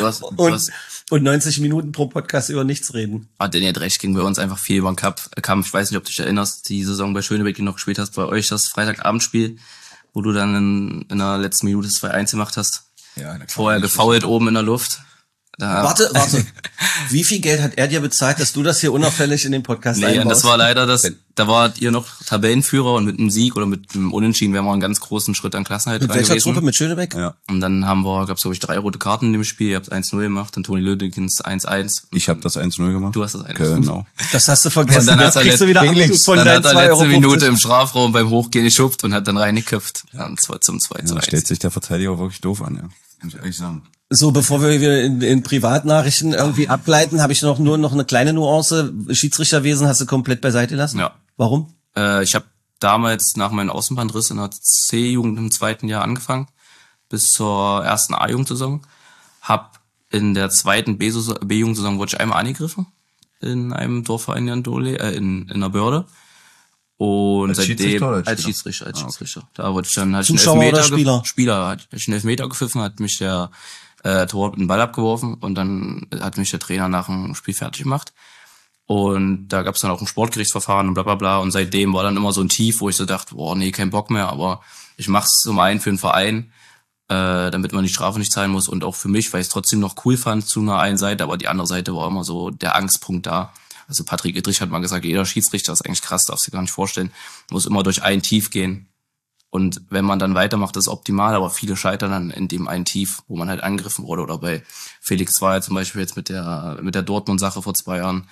und 90 Minuten pro Podcast über nichts reden. Danny hat recht, ging bei uns einfach viel über den Kampf. Ich weiß nicht, ob du dich erinnerst, die Saison bei Schönebeck, die du noch gespielt hast, bei euch das Freitagabendspiel, wo du dann in der letzten Minute 2-1 gemacht hast. Ja, Vorher gefoult oben in der Luft. Warte. Wie viel Geld hat er dir bezahlt, dass du das hier unauffällig in den Podcast einbaust? Nee, das war leider da wart ihr noch Tabellenführer und mit einem Sieg oder mit einem Unentschieden wären wir einen ganz großen Schritt an Klassenhalt mit welcher Truppe? Mit Schönebeck? Ja. Und dann gab's glaube ich 3 rote Karten in dem Spiel. Ihr habt 1-0 gemacht, dann Toni Lödekens 1-1. Ich habe das 1-0 gemacht. Du hast das 1-0 Genau. Das hast du vergessen. Und dann Jetzt kriegst du wieder Anruf von dann hat er letzte 2,50 Minute im Strafraum beim Hochgehen geschupft und hat dann reingeköpft. Ja, zum 2-1. Da stellt sich der Verteidiger wirklich doof an, ja. Muss ich ehrlich sagen. So, bevor wir wieder in Privatnachrichten irgendwie abgleiten, habe ich nur noch eine kleine Nuance. Schiedsrichterwesen hast du komplett beiseite gelassen? Ja. Warum? Ich habe damals nach meinem Außenbandriss in der C-Jugend im 2. Jahr angefangen, bis zur ersten A-Jugendsaison. Hab in der 2. B-Jugendsaison wurde ich einmal angegriffen in einem Dorfverein in der Börde. Und als seitdem als Schiedsrichter. Schiedsrichter. Da wurde ich dann hatte Zuschauer ich oder Spieler? Hatte ich einen Elfmeter gepfiffen, hat mich der Torwart mit dem Ball abgeworfen und dann hat mich der Trainer nach dem Spiel fertig gemacht. Und da gab's dann auch ein Sportgerichtsverfahren und bla bla bla. Und seitdem war dann immer so ein Tief, wo ich so dachte, boah, nee, kein Bock mehr, aber ich mach's zum einen für den Verein, damit man die Strafe nicht zahlen muss und auch für mich, weil ich es trotzdem noch cool fand zu einer einen Seite, aber die andere Seite war immer so der Angstpunkt da. Also Patrick Ittrich hat mal gesagt, jeder Schiedsrichter ist eigentlich krass, darfst du dir gar nicht vorstellen, muss immer durch ein Tief gehen. Und wenn man dann weitermacht, ist optimal, aber viele scheitern dann in dem einen Tief, wo man halt angegriffen wurde. Oder bei Felix Zweier zum Beispiel jetzt mit der Dortmund-Sache vor 2 Jahren.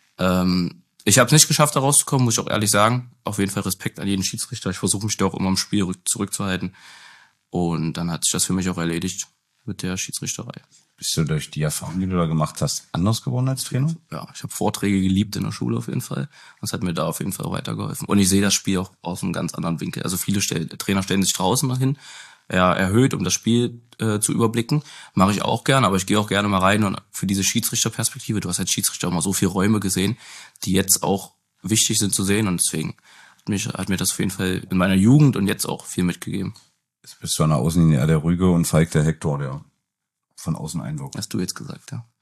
Ich habe es nicht geschafft, da rauszukommen, muss ich auch ehrlich sagen. Auf jeden Fall Respekt an jeden Schiedsrichter. Ich versuche mich da auch immer im Spiel zurückzuhalten. Und dann hat sich das für mich auch erledigt mit der Schiedsrichterei. Bist du durch die Erfahrung, die du da gemacht hast, anders geworden als Trainer? Ja, ich habe Vorträge geliebt in der Schule auf jeden Fall. Das hat mir da auf jeden Fall weitergeholfen. Und ich sehe das Spiel auch aus einem ganz anderen Winkel. Also viele Trainer stellen sich draußen mal hin, erhöht, um das Spiel zu überblicken. Mache ich auch gerne, aber ich gehe auch gerne mal rein und für diese Schiedsrichterperspektive, du hast als Schiedsrichter auch mal so viele Räume gesehen, die jetzt auch wichtig sind zu sehen und deswegen hat mir das auf jeden Fall in meiner Jugend und jetzt auch viel mitgegeben. Jetzt bist du an der Außenlinie eher der Rüge und Falk der Hector, der von außen einwirkt. Hast du jetzt gesagt, ja.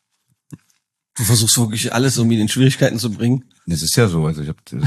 Du versuchst wirklich alles, um ihn in Schwierigkeiten zu bringen. Das ist ja so, also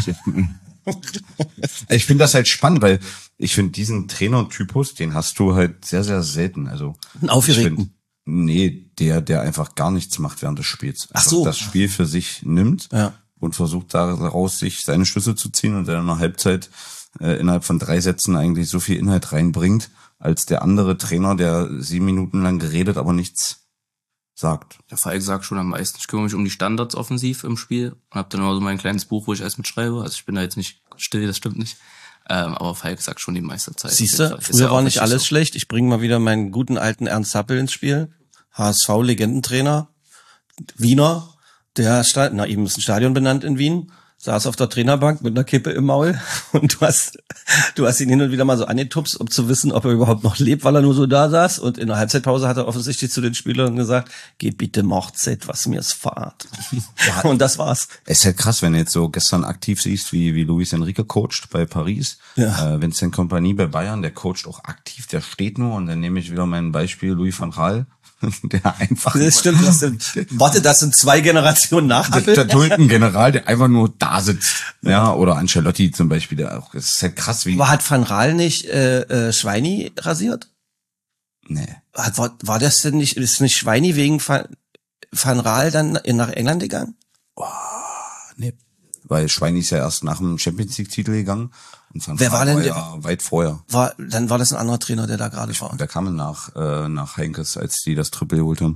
ich finde das halt spannend, weil ich finde diesen Trainertypus, den hast du halt sehr, sehr selten. Also einen Aufgeregten. Nee, der einfach gar nichts macht während des Spiels. Ach so. Das Spiel für sich nimmt und versucht daraus sich seine Schlüsse zu ziehen und dann in der Halbzeit innerhalb von 3 Sätzen eigentlich so viel Inhalt reinbringt, als der andere Trainer, der 7 Minuten lang geredet, aber nichts sagt. Der Falk sagt schon am meisten. Ich kümmere mich um die Standards offensiv im Spiel und habe dann immer so mein kleines Buch, wo ich alles mitschreibe. Also ich bin da jetzt nicht still, das stimmt nicht. Aber Falk sagt schon die meiste Zeit. Siehst du, früher war nicht alles schlecht. Ich bringe mal wieder meinen guten alten Ernst Happel ins Spiel. HSV-Legendentrainer, Wiener. Ihm ist ein Stadion benannt in Wien. Saß auf der Trainerbank mit einer Kippe im Maul und du hast ihn hin und wieder mal so angetupst, um zu wissen, ob er überhaupt noch lebt, weil er nur so da saß. Und in der Halbzeitpause hat er offensichtlich zu den Spielern gesagt, geht bitte macht's etwas, mir ist Fahrt. Ja, und das war's. Es ist halt krass, wenn du jetzt so gestern aktiv siehst, wie Luis Enrique coacht bei Paris. Ja. Vincent Kompany bei Bayern, der coacht auch aktiv, der steht nur. Und dann nehme ich wieder mein Beispiel Louis van Gaal. Der einfach. Das stimmt. Das sind 2 Generationen nach Happel. Der Tulpengeneral, der einfach nur da sitzt. Ja, oder Ancelotti zum Beispiel, der auch, das ist halt krass, wie. Hat Van Gaal nicht, Schweini rasiert? Nee. War das denn nicht, ist nicht Schweini wegen Van Gaal dann nach England gegangen? Nee. Weil Schweini ist ja erst nach dem Champions League Titel gegangen. Und Wer war denn ja weit vorher? Dann war das ein anderer Trainer, der da gerade war. Der kam nach Heinkes, als die das Triple geholt haben.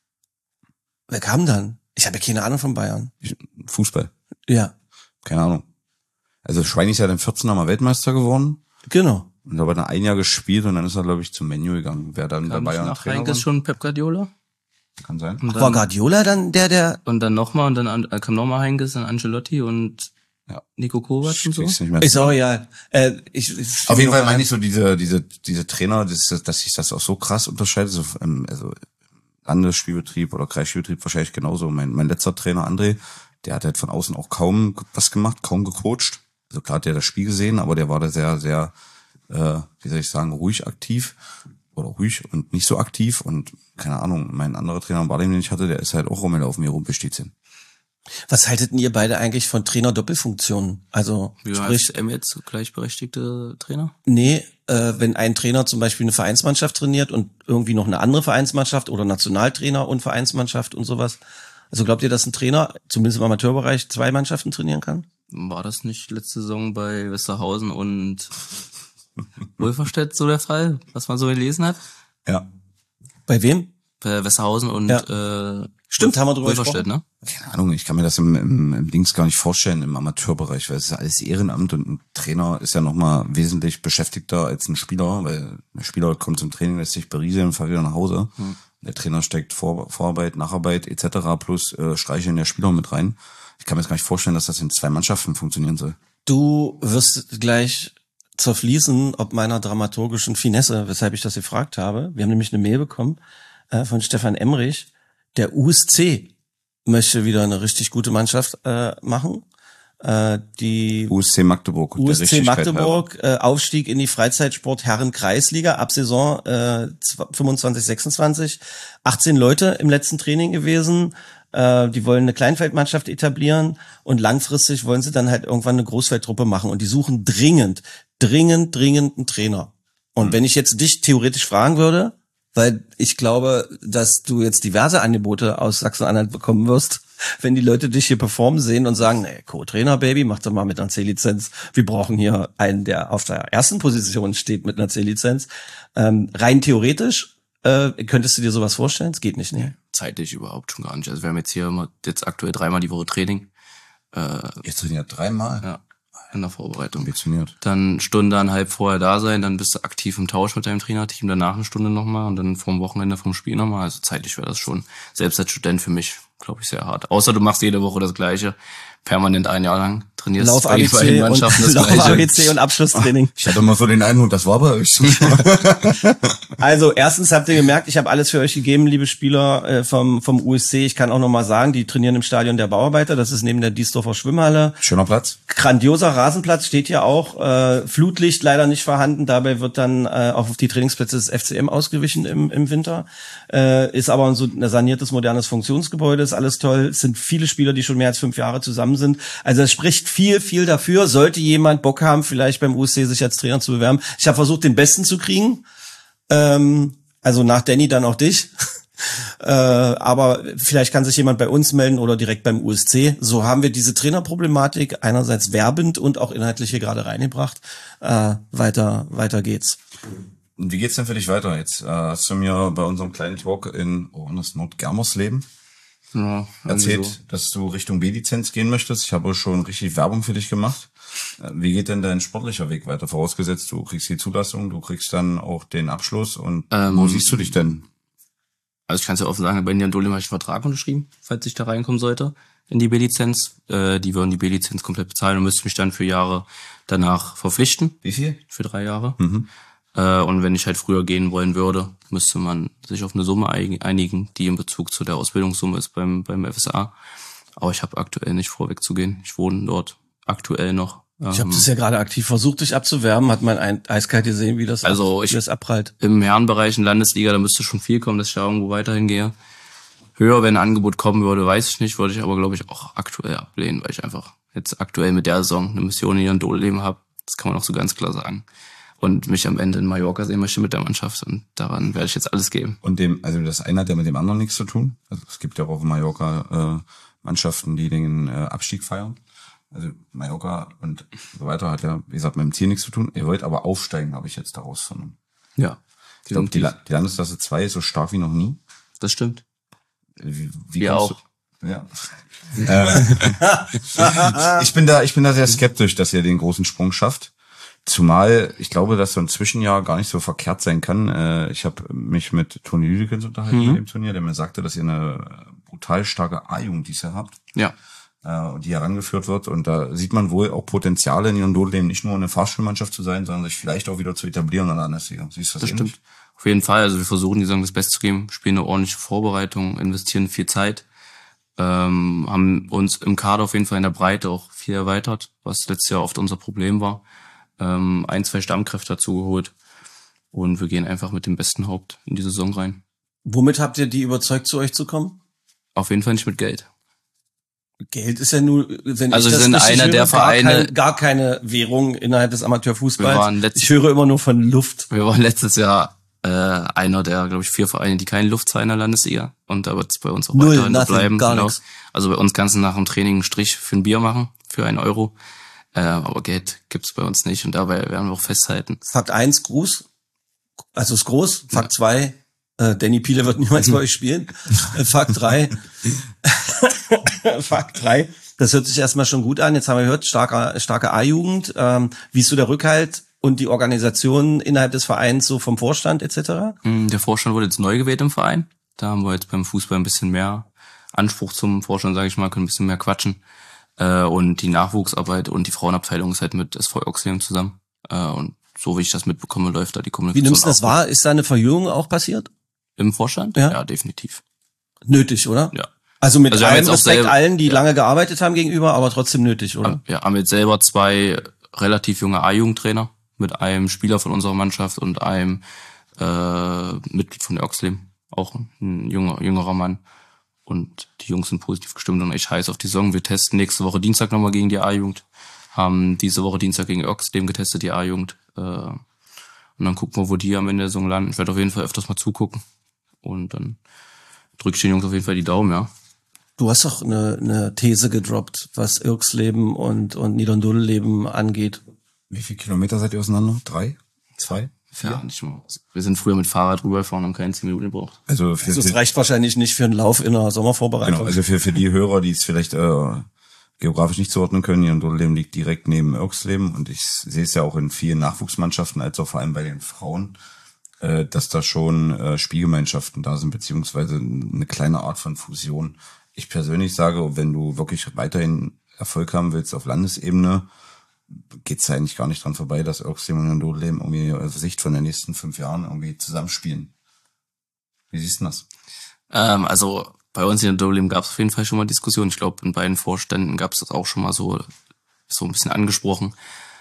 Wer kam dann? Ich habe ja keine Ahnung von Bayern. Fußball. Ja. Keine Ahnung. Also Schweini ist ja dann 14er Mal Weltmeister geworden. Genau. Und da hat er 1 Jahr gespielt und dann ist er, glaube ich, zum Menu gegangen. Wer dann bei Bayern nach Trainer Heinkes war? schon Pep Guardiola? Kann sein. War Guardiola dann der? Und dann nochmal, und dann kam nochmal Heinkes, dann Ancelotti und Nico Kovac und so. Ist auch real. Auf jeden Fall meine ich so diese Trainer, dass sich das auch so krass unterscheidet. So, also Landesspielbetrieb oder Kreisspielbetrieb wahrscheinlich genauso. Mein letzter Trainer André, der hat halt von außen auch kaum was gemacht, kaum gecoacht. Also klar hat der das Spiel gesehen, aber der war da sehr, sehr, wie soll ich sagen, ruhig aktiv. Oder ruhig und nicht so aktiv. Und keine Ahnung, mein anderer Trainer Balim, den ich hatte, der ist halt auch rumgelaufen wie Rumpelstilzchen. Was haltet denn ihr beide eigentlich von Trainer-Doppelfunktionen? Also Wie sprich, heißt jetzt gleichberechtigte Trainer? nee, wenn ein Trainer zum Beispiel eine Vereinsmannschaft trainiert und irgendwie noch eine andere Vereinsmannschaft oder Nationaltrainer und Vereinsmannschaft und sowas. Also glaubt ihr, dass ein Trainer, zumindest im Amateurbereich, 2 Mannschaften trainieren kann? War das nicht letzte Saison bei Westerhausen und Wolferstedt so der Fall, was man so gelesen hat? Ja. Bei wem? Bei Westerhausen und Stimmt, haben wir drüber Wolferstedt, ne? Keine Ahnung, ich kann mir das im Dings gar nicht vorstellen, im Amateurbereich, weil es ist alles Ehrenamt und ein Trainer ist ja nochmal wesentlich beschäftigter als ein Spieler, weil der Spieler kommt zum Training, lässt sich berieseln und fährt wieder nach Hause. Der Trainer steckt Vorarbeit, Nacharbeit etc. plus Streicheln der Spieler mit rein. Ich kann mir das gar nicht vorstellen, dass das in 2 Mannschaften funktionieren soll. Du wirst gleich zerfließen, ob meiner dramaturgischen Finesse, weshalb ich das gefragt habe. Wir haben nämlich eine Mail bekommen von Stefan Emrich. Der USC möchte wieder eine richtig gute Mannschaft machen. Die USC Magdeburg. USC Magdeburg, Aufstieg in die Freizeitsport Herren-Kreisliga ab Saison 25/26. 18 Leute im letzten Training gewesen. Die wollen eine Kleinfeldmannschaft etablieren und langfristig wollen sie dann halt irgendwann eine Großfeldtruppe machen und die suchen dringend einen Trainer. Und wenn ich jetzt dich theoretisch fragen würde, weil ich glaube, dass du jetzt diverse Angebote aus Sachsen-Anhalt bekommen wirst, wenn die Leute dich hier performen sehen und sagen, nee, Co-Trainer, Baby, mach doch mal mit einer C-Lizenz. Wir brauchen hier einen, der auf der ersten Position steht mit einer C-Lizenz. Rein theoretisch, könntest du dir sowas vorstellen? Es geht nicht, ne? Zeitlich überhaupt schon gar nicht. Also wir haben jetzt aktuell 3-mal die Woche Training. Jetzt trainiert 3-mal. Ja, in der Vorbereitung. Ambitioniert. Dann Stunde, 1,5 vorher da sein, dann bist du aktiv im Tausch mit deinem Trainerteam, danach eine Stunde nochmal und dann vom Wochenende vom Spiel nochmal. Also zeitlich wäre das schon, selbst als Student für mich, glaube ich, sehr hart. Außer du machst jede Woche das Gleiche, permanent 1 Jahr lang, trainierst Lauf bei beiden Mannschaften das Lauf Gleiche. ABC und Abschlusstraining. Ich hatte mal so den Eindruck, das war bei euch. Also erstens habt ihr gemerkt, ich habe alles für euch gegeben, liebe Spieler vom USC. Ich kann auch noch mal sagen, die trainieren im Stadion der Bauarbeiter. Das ist neben der Diesdorfer Schwimmhalle. Schöner Platz. Grandioser Rasenplatz steht hier auch. Flutlicht leider nicht vorhanden. Dabei wird dann auch auf die Trainingsplätze des FCM ausgewichen im Winter. Ist aber so ein saniertes, modernes Funktionsgebäude. Ist alles toll. Es sind viele Spieler, die schon mehr als 5 Jahre zusammen sind. Also es spricht viel dafür. Sollte jemand Bock haben, vielleicht beim USC sich als Trainer zu bewerben. Ich habe versucht, den Besten zu kriegen. Also nach Danny dann auch dich. Aber vielleicht kann sich jemand bei uns melden oder direkt beim USC. So haben wir diese Trainerproblematik einerseits werbend und auch inhaltlich hier gerade reingebracht. Weiter geht's. Und wie geht's denn für dich weiter? Jetzt hast du mir bei unserem kleinen Talk in Nordgermersleben Ja, erzählt, so. dass du Richtung B-Lizenz gehen möchtest. Ich habe schon richtig Werbung für dich gemacht. Wie geht denn dein sportlicher Weg weiter? Vorausgesetzt, du kriegst die Zulassung, du kriegst dann auch den Abschluss und wo siehst du dich denn? Also ich kann es ja offen sagen, bei Nian Dolim habe ich einen Vertrag unterschrieben, falls ich da reinkommen sollte in die B-Lizenz. Die würden die B-Lizenz komplett bezahlen und müssten mich dann für Jahre danach verpflichten. Wie viel? Für 3 Jahre. Und wenn ich halt früher gehen wollen würde, müsste man sich auf eine Summe einigen, die in Bezug zu der Ausbildungssumme ist beim FSA. Aber ich habe aktuell nicht vor, wegzugehen. Ich wohne dort aktuell noch. Ich habe das ja gerade aktiv versucht, dich abzuwerben, hat man eiskalt gesehen, wie das abprallt. Im Herrenbereich in Landesliga, da müsste schon viel kommen, dass ich da irgendwo weiterhin gehe. Höher, wenn ein Angebot kommen würde, weiß ich nicht, würde ich aber, glaube ich, auch aktuell ablehnen, weil ich einfach jetzt aktuell mit der Saison eine Mission in ihrem Dolleben habe. Das kann man auch so ganz klar sagen. Und mich am Ende in Mallorca sehen möchte mit der Mannschaft und daran werde ich jetzt alles geben. Und also das eine hat ja mit dem anderen nichts zu tun. Also es gibt ja auch in Mallorca Mannschaften, die den Abstieg feiern. Also Mallorca und so weiter hat ja, wie gesagt, mit dem Ziel nichts zu tun. Ihr wollt aber aufsteigen, habe ich jetzt daraus vernommen. Ja. Ich glaube, die Landesklasse 2 ist so stark wie noch nie. Das stimmt. Wie wir auch. Ja. Ich bin da sehr skeptisch, dass ihr den großen Sprung schafft. Zumal ich glaube, dass so ein Zwischenjahr gar nicht so verkehrt sein kann. Ich habe mich mit Toni Lüdekens unterhalten bei dem Turnier, der mir sagte, dass ihr eine brutal starke A-Jugend dieses Jahr habt. Ja. Die herangeführt wird. Und da sieht man wohl auch Potenziale in ihrem Dodeleben, nicht nur eine Fahrschulmannschaft zu sein, sondern sich vielleicht auch wieder zu etablieren in der Landesliga. Siehst du das ähnlich? Stimmt. Auf jeden Fall. Also wir versuchen, die Saison das Beste zu geben, spielen eine ordentliche Vorbereitung, investieren viel Zeit, haben uns im Kader auf jeden Fall in der Breite auch viel erweitert, was letztes Jahr oft unser Problem war. 1, 2 Stammkräfte dazu geholt und wir gehen einfach mit dem besten Haupt in die Saison rein. Womit habt ihr die überzeugt, zu euch zu kommen? Auf jeden Fall nicht mit Geld. Geld ist ja nur, wenn Also ich das sind richtig einer höre, der Vereine- gar keine Währung innerhalb des Wir waren Amateurfußballs. Ich höre immer nur von Luft. Wir waren letztes Jahr einer der, glaube ich, 4 Vereine, die keine Luft zahlen in der Landesliga. Und da wird es bei uns auch Null, weiterhin so nothing, bleiben. gar Genau. nichts. Also bei uns kannst du nach dem Training einen Strich für ein Bier machen, für 1 Euro. Aber Geld gibt's bei uns nicht und dabei werden wir auch festhalten. Fakt 1, Gruß. Also ist groß. Fakt 2, Danny Piele wird niemals bei euch spielen. Fakt 3. Fakt 3. Das hört sich erstmal schon gut an. Jetzt haben wir gehört, starke A-Jugend. Wie ist so der Rückhalt und die Organisation innerhalb des Vereins so vom Vorstand etc.? Der Vorstand wurde jetzt neu gewählt im Verein. Da haben wir jetzt beim Fußball ein bisschen mehr Anspruch zum Vorstand, sage ich mal, können ein bisschen mehr quatschen. Und die Nachwuchsarbeit und die Frauenabteilung ist halt mit SV Oxlem zusammen. Und so wie ich das mitbekomme, läuft da die Kommunikation. Wie nimmst du das auch wahr? Ist da eine Verjüngung auch passiert? im Vorstand? Ja. Ja, definitiv. Nötig, oder? Ja. Also mit Also wir haben allem jetzt auch Respekt selber- allen, die lange gearbeitet haben gegenüber, aber trotzdem nötig, oder? Wir haben jetzt selber 2 relativ junge A-Jugendtrainer mit einem Spieler von unserer Mannschaft und einem Mitglied von der Oxlem, auch ein jüngerer Mann. Und die Jungs sind positiv gestimmt und echt heiß auf die Saison. Wir testen nächste Woche Dienstag nochmal gegen die A-Jugend, haben diese Woche Dienstag gegen Oxlem getestet, die A-Jugend. Und dann gucken wir, wo die am Ende der Saison landen. Ich werde auf jeden Fall öfters mal zugucken. Und dann drücke ich den Jungs auf jeden Fall die Daumen, ja. Du hast doch eine These gedroppt, was Irksleben und Niederndulleben angeht. Wie viele Kilometer seid ihr auseinander? 3? 2? Ja, nicht mal. Wir sind früher mit Fahrrad rübergefahren und haben keine 10 Minuten gebraucht. Also Das reicht wahrscheinlich nicht für einen Lauf in der Sommervorbereitung. genau, also für die Hörer, die es vielleicht geografisch nicht zuordnen können, Niederndulleben liegt direkt neben Irksleben und ich sehe es ja auch in vielen Nachwuchsmannschaften, als auch vor allem bei den Frauen, dass da schon Spielgemeinschaften da sind, beziehungsweise eine kleine Art von Fusion. Ich persönlich sage, wenn du wirklich weiterhin Erfolg haben willst auf Landesebene, geht's ja eigentlich gar nicht dran vorbei, dass Irksleben und Niederndulleben irgendwie aus Sicht von den nächsten 5 Jahren irgendwie zusammenspielen. Wie siehst du das? Also bei uns in der Doblem gab es auf jeden Fall schon mal Diskussionen. Ich glaube, in beiden Vorständen gab es das auch schon mal so ein bisschen angesprochen.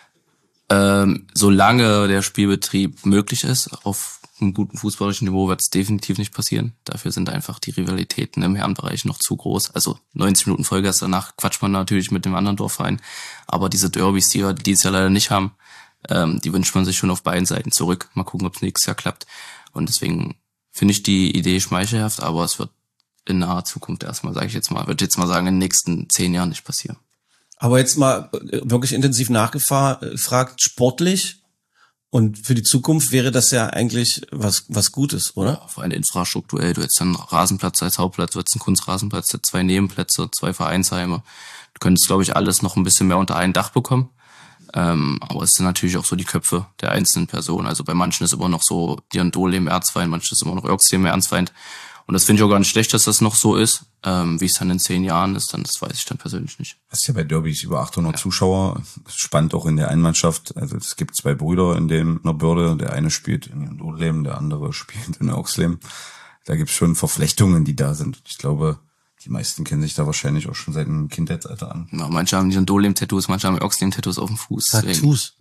Solange der Spielbetrieb möglich ist, auf einem guten fußballerischen Niveau, wird es definitiv nicht passieren. Dafür sind einfach die Rivalitäten im Herrenbereich noch zu groß. Also 90 Minuten Vollgas, danach quatscht man natürlich mit dem anderen Dorfverein. Aber diese Derbys, die wir dieses Jahr leider nicht haben, die wünscht man sich schon auf beiden Seiten zurück. Mal gucken, ob es nächstes Jahr klappt. Und deswegen finde ich die Idee schmeichelhaft, aber es wird in naher Zukunft erstmal, würde ich jetzt mal sagen, in den nächsten 10 Jahren nicht passieren. Aber jetzt mal wirklich intensiv nachgefragt, sportlich und für die Zukunft wäre das ja eigentlich was Gutes, oder? Ja, vor allem infrastrukturell. Du hättest dann einen Rasenplatz als Hauptplatz, du hättest einen Kunstrasenplatz, 2 Nebenplätze, 2 Vereinsheime. Du könntest, glaube ich, alles noch ein bisschen mehr unter ein Dach bekommen. Aber es sind natürlich auch so die Köpfe der einzelnen Personen. Also bei manchen ist immer noch so Niederndulleben Erzfeind, manchen ist immer noch Irksleben Erzfeind. Und das finde ich auch gar nicht schlecht, dass das noch so ist. Wie es dann in 10 Jahren ist, das weiß ich dann persönlich nicht. Hast ja bei Derbys über 800 Zuschauer. Spannend auch in der Einmannschaft. Also es gibt 2 Brüder in der Börde. Der eine spielt in Niederndulleben, der andere spielt in Irksleben. Da gibt's schon Verflechtungen, die da sind. Ich glaube, die meisten kennen sich da wahrscheinlich auch schon seit dem Kindheitsalter an. Ja, manche haben Niederndulleben-Tattoos, manche haben Irksleben-Tattoos auf dem Fuß. Tattoos.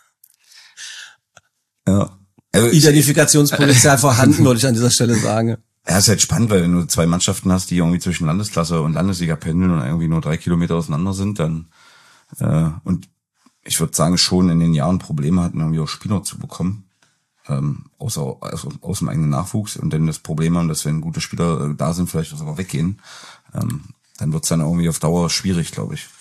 Ja. Also Identifikationspotenzial vorhanden, würde ich an dieser Stelle sagen. Ja, ist halt spannend, weil wenn du 2 Mannschaften hast, die irgendwie zwischen Landesklasse und Landesliga pendeln und irgendwie nur 3 Kilometer auseinander sind, dann und ich würde sagen, schon in den Jahren Probleme hatten, irgendwie auch Spieler zu bekommen, aus dem eigenen Nachwuchs und dann das Problem haben, dass wenn gute Spieler da sind, vielleicht auch sogar weggehen, dann wird's dann irgendwie auf Dauer schwierig, glaube ich.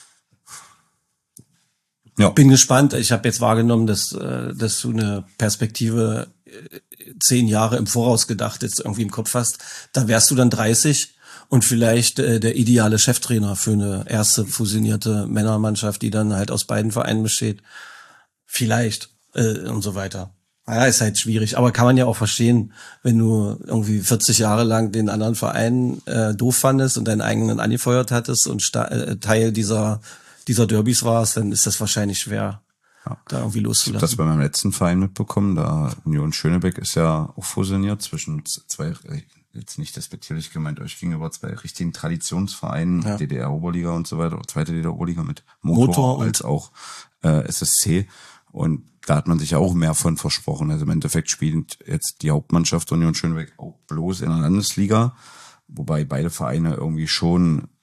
Ja. Bin gespannt. Ich habe jetzt wahrgenommen, dass du eine Perspektive 10 Jahre im Voraus gedacht jetzt irgendwie im Kopf hast. Da wärst du dann 30 und vielleicht der ideale Cheftrainer für eine erste fusionierte Männermannschaft, die dann halt aus beiden Vereinen besteht. Vielleicht und so weiter. Ja, ist halt schwierig, aber kann man ja auch verstehen, wenn du irgendwie 40 Jahre lang den anderen Verein doof fandest und deinen eigenen angefeuert hattest und Teil dieser Derbys warst, dann ist das wahrscheinlich schwer, da irgendwie loszulassen. Ich habe das bei meinem letzten Verein mitbekommen, da Union Schönebeck ist ja auch fusioniert zwischen 2, jetzt nicht despektierlich gemeint, euch gegenüber 2 richtigen Traditionsvereinen, ja. DDR-Oberliga und so weiter, zweite DDR-Oberliga mit Motor als auch SSC und da hat man sich ja auch mehr von versprochen. Also im Endeffekt spielt jetzt die Hauptmannschaft Union Schönebeck auch bloß in der Landesliga, wobei beide Vereine irgendwie schon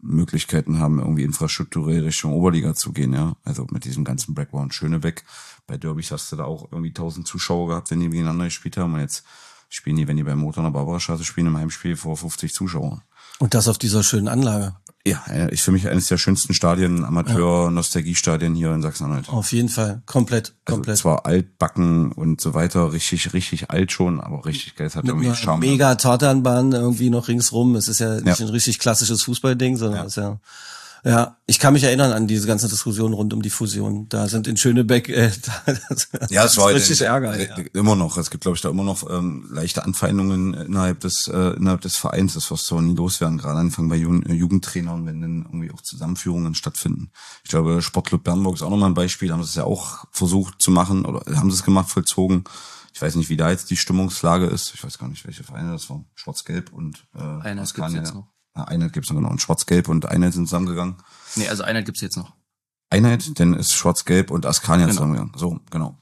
Möglichkeiten haben, irgendwie infrastrukturell Richtung Oberliga zu gehen, ja. Also mit diesem ganzen Background Schönebeck. Bei Derbys hast du da auch irgendwie 1000 Zuschauer gehabt, wenn die gegeneinander gespielt haben. Und jetzt spielen die, wenn die beim Motor an der Barbarastraße spielen, im Heimspiel vor 50 Zuschauern. Und das auf dieser schönen Anlage. Ja, ist für mich eines der schönsten Stadien, Amateur-Nostalgie-Stadien hier in Sachsen-Anhalt. Auf jeden Fall. Komplett. Also zwar altbacken und so weiter, richtig alt schon, aber richtig geil. Es hat irgendwie Charme. Mega Tartanbahn irgendwie noch ringsrum. Es ist ja nicht ein richtig klassisches Fußballding, sondern es ist ja, ich kann mich erinnern an diese ganze Diskussion rund um die Fusion. Da sind in Schönebeck, es war richtig Ärger. Immer noch. Es gibt, glaube ich, da immer noch leichte Anfeindungen innerhalb des Vereins. Das wirst du auch nie loswerden. Gerade anfangen bei Jugendtrainern, wenn dann irgendwie auch Zusammenführungen stattfinden. Ich glaube, Sportclub Bernburg ist auch nochmal ein Beispiel. Haben sie es ja auch versucht zu machen oder haben sie es gemacht, vollzogen. Ich weiß nicht, wie da jetzt die Stimmungslage ist. Ich weiß gar nicht, welche Vereine das waren. Schwarz-Gelb und Einheit gibt's jetzt noch. Einheit gibt's noch, genau. Und Schwarz-Gelb und Einheit sind zusammengegangen. Nee, also Einheit gibt's jetzt noch. Einheit, dann ist Schwarz-Gelb und Askania zusammengegangen. So, genau.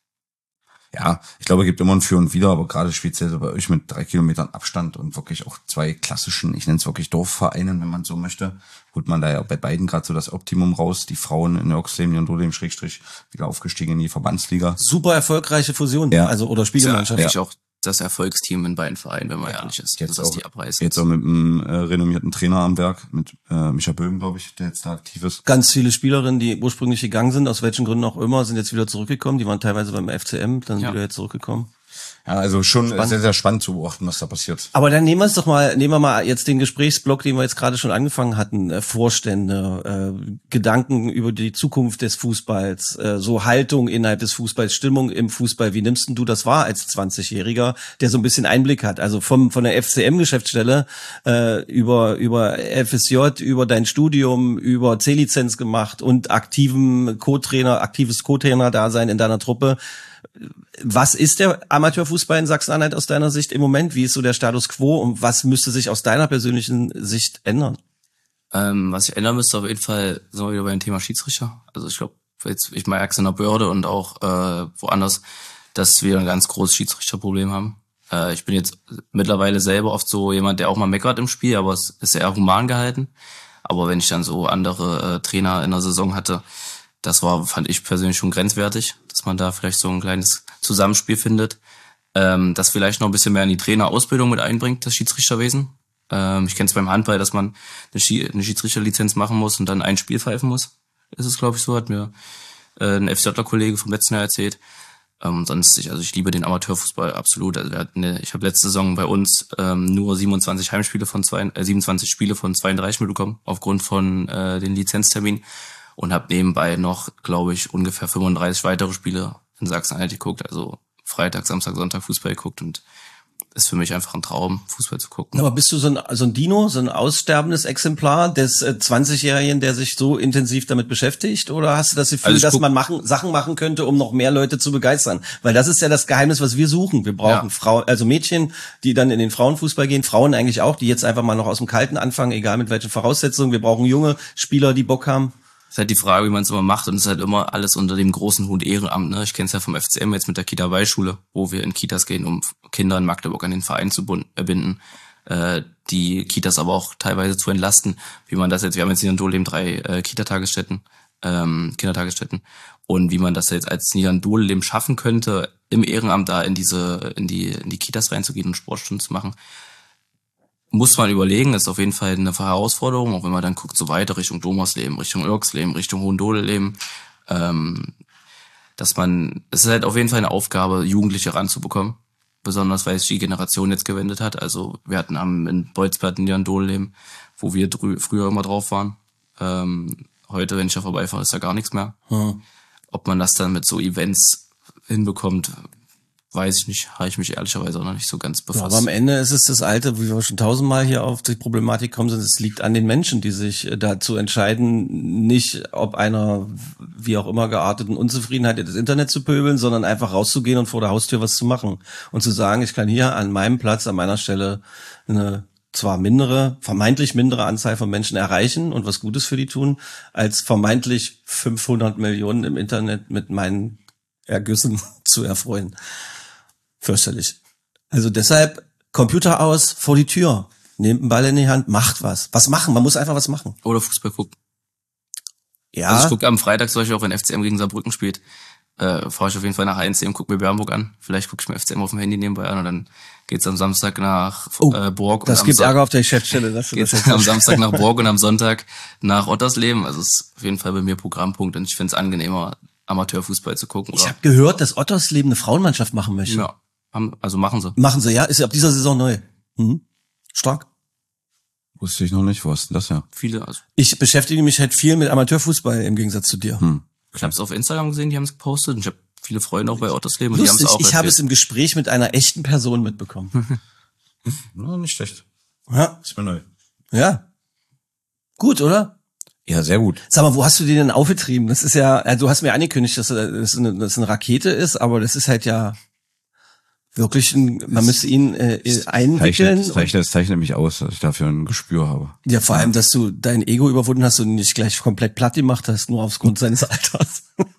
Ja, ich glaube, es gibt immer ein Für und Wider, aber gerade speziell so bei euch mit 3 Kilometern Abstand und wirklich auch 2 klassischen, ich nenne es wirklich Dorfvereinen, wenn man so möchte, holt man da ja bei beiden gerade so das Optimum raus. Die Frauen in Oxlem, Jandolem, Schrägstrich, wieder aufgestiegen in die Verbandsliga. Super erfolgreiche Fusion, also oder Spielgemeinschaft. Ja, auch das Erfolgsteam in beiden Vereinen, wenn man ehrlich ist. Jetzt dass auch, die abreißen. Jetzt auch mit einem renommierten Trainer am Werk, mit Micha Böhm, glaube ich, der jetzt da aktiv ist. Ganz viele Spielerinnen, die ursprünglich gegangen sind, aus welchen Gründen auch immer, sind jetzt wieder zurückgekommen. Die waren teilweise beim FCM, dann wieder jetzt zurückgekommen. Ja, also schon sehr, sehr spannend zu beobachten, was da passiert. Aber dann nehmen wir mal jetzt den Gesprächsblock, den wir jetzt gerade schon angefangen hatten, Vorstände, Gedanken über die Zukunft des Fußballs, so Haltung innerhalb des Fußballs, Stimmung im Fußball. Wie nimmst denn du das wahr als 20-Jähriger, der so ein bisschen Einblick hat? Also von der FCM-Geschäftsstelle über FSJ, über dein Studium, über C-Lizenz gemacht und aktives Co-Trainer-Dasein in deiner Truppe. Was ist der Amateurfußball in Sachsen-Anhalt aus deiner Sicht im Moment? Wie ist so der Status quo und was müsste sich aus deiner persönlichen Sicht ändern? Was sich ändern müsste, auf jeden Fall sind wir wieder beim Thema Schiedsrichter. Also ich glaube, ich merke es in der Behörde und auch woanders, dass wir ein ganz großes Schiedsrichterproblem haben. Ich bin jetzt mittlerweile selber oft so jemand, der auch mal meckert im Spiel, aber es ist eher human gehalten. Aber wenn ich dann so andere Trainer in der Saison hatte, fand ich persönlich schon grenzwertig, dass man da vielleicht so ein kleines Zusammenspiel findet, das vielleicht noch ein bisschen mehr in die Trainerausbildung mit einbringt, das Schiedsrichterwesen. Ich kenne es beim Handball, dass man eine Schiedsrichterlizenz machen muss und dann ein Spiel pfeifen muss. Ist es, glaube ich, so, hat mir ein FCJ-Kollege vom letzten Jahr erzählt. Sonst, ich liebe den Amateurfußball absolut. Also ich habe letzte Saison bei uns nur 27 Spiele von 32 mitbekommen, aufgrund von den Lizenzterminen. Und habe nebenbei noch, glaube ich, ungefähr 35 weitere Spiele in Sachsen-Anhalt geguckt. Also Freitag, Samstag, Sonntag Fußball geguckt und ist für mich einfach ein Traum, Fußball zu gucken. Aber bist du so ein Dino, so ein aussterbendes Exemplar des 20-Jährigen, der sich so intensiv damit beschäftigt? Oder hast du das Gefühl, dass man Sachen machen könnte, um noch mehr Leute zu begeistern? Weil das ist ja das Geheimnis, was wir suchen. Wir brauchen Frauen, also Mädchen, die dann in den Frauenfußball gehen, Frauen eigentlich auch, die jetzt einfach mal noch aus dem Kalten anfangen, egal mit welchen Voraussetzungen. Wir brauchen junge Spieler, die Bock haben. ist halt die Frage, wie man es immer macht, und es ist halt immer alles unter dem großen Hut Ehrenamt. Ne? Ich kenne es ja vom FCM jetzt mit der Kita-Beischule, wo wir in Kitas gehen, um Kinder in Magdeburg an den Verein zu binden. Die Kitas aber auch teilweise zu entlasten, wie man das jetzt, wir haben jetzt hier in Dohlem 3 Kindertagesstätten, und wie man das jetzt als Niedern-Dohlem schaffen könnte, im Ehrenamt da in die Kitas reinzugehen und Sportstunden zu machen. Muss man überlegen, ist auf jeden Fall eine Herausforderung, auch wenn man dann guckt, so weiter Richtung Domersleben, Richtung Irksleben, Richtung Hohendohlem, es ist halt auf jeden Fall eine Aufgabe, Jugendliche ranzubekommen, besonders weil sich die Generation jetzt gewendet hat. Also wir hatten in Bolzbad in Dohlem, wo wir früher immer drauf waren. Heute, wenn ich da vorbeifahre, ist da gar nichts mehr. Ob man das dann mit so Events hinbekommt, weiß ich nicht, habe ich mich ehrlicherweise auch noch nicht so ganz befasst. Ja, aber am Ende ist es das Alte, wie wir schon 1000-mal hier auf die Problematik kommen sind, es liegt an den Menschen, die sich dazu entscheiden, nicht ob einer wie auch immer gearteten Unzufriedenheit in das Internet zu pöbeln, sondern einfach rauszugehen und vor der Haustür was zu machen und zu sagen, ich kann hier an meinem Platz, an meiner Stelle eine zwar vermeintlich mindere Anzahl von Menschen erreichen und was Gutes für die tun, als vermeintlich 500 Millionen im Internet mit meinen Ergüssen zu erfreuen. Fürchterlich. Also deshalb Computer aus, vor die Tür. nehmt einen Ball in die Hand, macht was. Was machen, man muss einfach was machen. Oder Fußball gucken. Ja. Also ich gucke am Freitag zum Beispiel auch, wenn FCM gegen Saarbrücken spielt, fahre ich auf jeden Fall nach HNC und gucke mir Bernburg an. Vielleicht gucke ich mir FCM auf dem Handy nebenbei an und dann geht's am Samstag nach Borg. Das gibt Ärger auf der Geschäftsstelle. Geht's am Samstag nach Borg und am Sonntag nach Ottersleben. Also ist auf jeden Fall bei mir Programmpunkt und ich finde es angenehmer, Amateurfußball zu gucken. Ich habe gehört, dass Ottersleben eine Frauenmannschaft machen möchte. Ja, also machen sie. Machen sie, ja? Ist ja ab dieser Saison neu. Stark. Wusste ich noch nicht, wo ist denn das ja? Viele, also Ich beschäftige mich halt viel mit Amateurfußball im Gegensatz zu dir. ich habe es auf Instagram gesehen, die haben es gepostet und ich habe viele Freunde auch bei Ottersleben und die haben Lustig, es auch ich habe es erzählt. im Gespräch mit einer echten Person mitbekommen. Na, nicht schlecht. Ja. Ist mir neu. Ja. Gut, oder? Ja, sehr gut. Sag mal, wo hast du die denn aufgetrieben? Das ist ja, also du hast mir angekündigt, dass das eine Rakete ist, aber das ist halt ja wirklich man müsste ihn einwickeln. Das zeichnet mich aus, dass ich dafür ein Gespür habe. Ja, vor allem, dass du dein Ego überwunden hast und nicht gleich komplett platt gemacht hast, nur aufgrund seines Alters.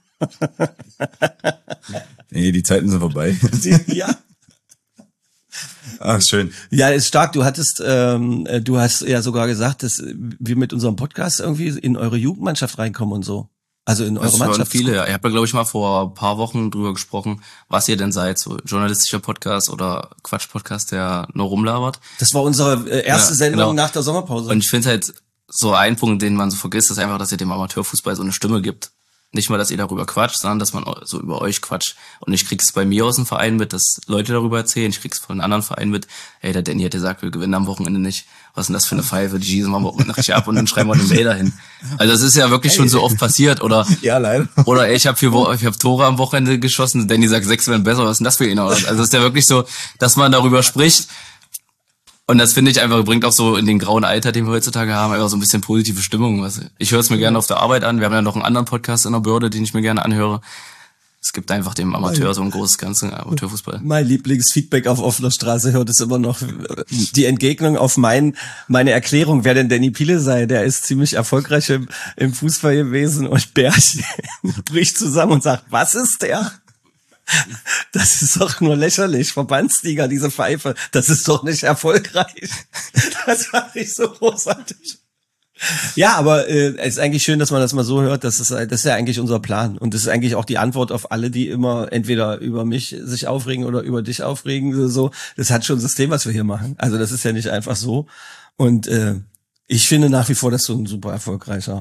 Nee, die Zeiten sind vorbei. Ja. Ach, schön. Ja, ist stark. Du hast ja sogar gesagt, dass wir mit unserem Podcast irgendwie in eure Jugendmannschaft reinkommen und so. Also in eure Das waren Mannschaft. viele, ja. Ich habe da, glaube ich, mal vor ein paar Wochen drüber gesprochen, was ihr denn seid, so journalistischer Podcast oder Quatsch-Podcast, der nur rumlabert. Das war unsere erste Ja, Sendung genau. nach der Sommerpause. Und ich finde halt, so ein Punkt, den man so vergisst, ist einfach, dass ihr dem Amateurfußball so eine Stimme gibt. Nicht mal, dass ihr darüber quatscht, sondern dass man so über euch quatscht. Und ich krieg's bei mir aus dem Verein mit, dass Leute darüber erzählen. Ich krieg's von einem anderen Verein mit. Hey, der Danny hat gesagt, wir gewinnen am Wochenende nicht. Was ist denn das für eine Pfeife? Die schießen wir am Wochenende richtig ab und dann schreiben wir eine Mail dahin. Also das ist ja wirklich schon so oft passiert. Oder Ja, leider. oder ey, ich hab Tore am Wochenende geschossen. Danny sagt, 6 wären besser. Was ist denn das für ihn? Also es ist ja wirklich so, dass man darüber spricht. Und das finde ich einfach, bringt auch so in den grauen Alter, den wir heutzutage haben, einfach so ein bisschen positive Stimmung. Ich höre es mir gerne auf der Arbeit an. Wir haben ja noch einen anderen Podcast in der Börde, den ich mir gerne anhöre. Es gibt einfach dem Amateur so ein großes Ganze, Amateurfußball. Mein Lieblingsfeedback auf offener Straße hört es immer noch die Entgegnung auf meine Erklärung, wer denn Danny Piele sei. Der ist ziemlich erfolgreich im Fußball gewesen und Bärchen bricht zusammen und sagt, was ist der? Das ist doch nur lächerlich. Verbandsliga, diese Pfeife, das ist doch nicht erfolgreich. Das fand ich so großartig. Ja, aber es ist eigentlich schön, dass man das mal so hört. Das ist ja eigentlich unser Plan. Und das ist eigentlich auch die Antwort auf alle, die immer entweder über mich sich aufregen oder über dich aufregen. So, das hat schon ein System, was wir hier machen. Also das ist ja nicht einfach so. Und ich finde nach wie vor, dass du ein super erfolgreicher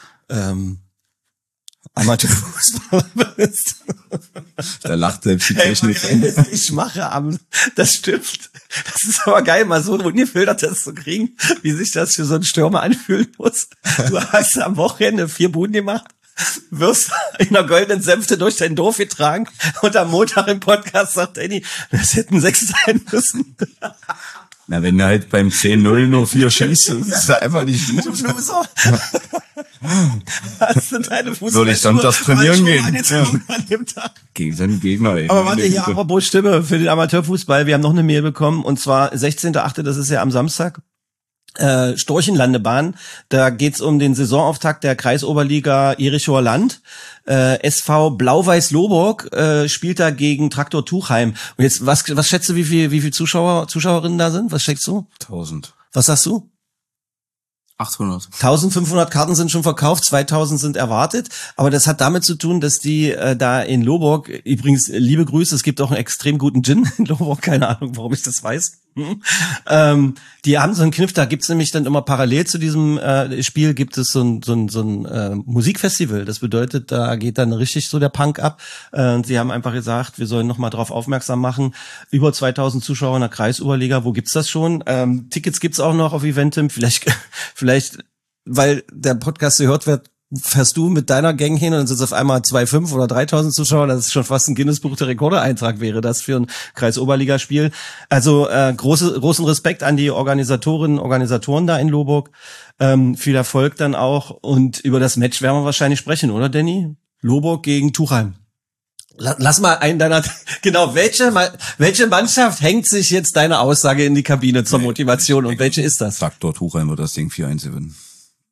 Amateurfußballer bist. Da lacht selbst die Hey, Technik. ich mache das stimmt. Das ist aber geil, mal so ungefiltert zu kriegen, wie sich das für so einen Stürmer anfühlen muss. Du hast am Wochenende 4 Buden gemacht, wirst in einer goldenen Sänfte durch dein Dorf getragen und am Montag im Podcast sagt Danny, das hätten 6 sein müssen. Na, wenn du halt beim 10-0 nur 4 schießt, das ist ja einfach nicht gut. Loser. Hast du deine Fußball Soll ich sonntags trainieren gehen? An dem Tag. Gegen seinen Gegner, ey. Aber warte, hier apropos Stimme für den Amateurfußball. Wir haben noch eine Mail bekommen und zwar 16.8., das ist ja am Samstag. Storchenlandebahn, da geht's um den Saisonauftakt der Kreisoberliga Jerichower Land. SV Blau-Weiß Lohburg spielt da gegen Traktor Tuchheim. Und jetzt, was schätzt du, wie viel Zuschauerinnen da sind? Was schätzt du? 1000. Was sagst du? 800. 1500 Karten sind schon verkauft, 2000 sind erwartet, aber das hat damit zu tun, dass die da in Lohburg, übrigens liebe Grüße, es gibt auch einen extrem guten Gin in Lohburg, keine Ahnung, warum ich das weiß. Die haben so einen Kniff, da gibt's nämlich dann immer parallel zu diesem Spiel gibt es so ein Musikfestival. Das bedeutet, da geht dann richtig so der Punk ab. Und sie haben einfach gesagt, wir sollen noch mal drauf aufmerksam machen. Über 2000 Zuschauer in der Kreisoberliga, wo gibt's das schon? Tickets gibt's auch noch auf Eventim. Vielleicht, weil der Podcast gehört wird, fährst du mit deiner Gang hin und dann sind es auf einmal 2.500 oder 3.000 Zuschauer, das ist schon fast ein Guinness-Buch der Rekorde-Eintrag wäre das für ein Kreisoberligaspiel. Also großen Respekt an die Organisatorinnen, Organisatoren da in Lohburg. Viel Erfolg dann auch und über das Match werden wir wahrscheinlich sprechen, oder Danny? Lohburg gegen Tuchheim. Lass mal einen deiner, genau, welche Mannschaft hängt sich jetzt deine Aussage in die Kabine zur Motivation und welche ist das? Traktor Tuchheim wird das Ding 4-1 gewinnen.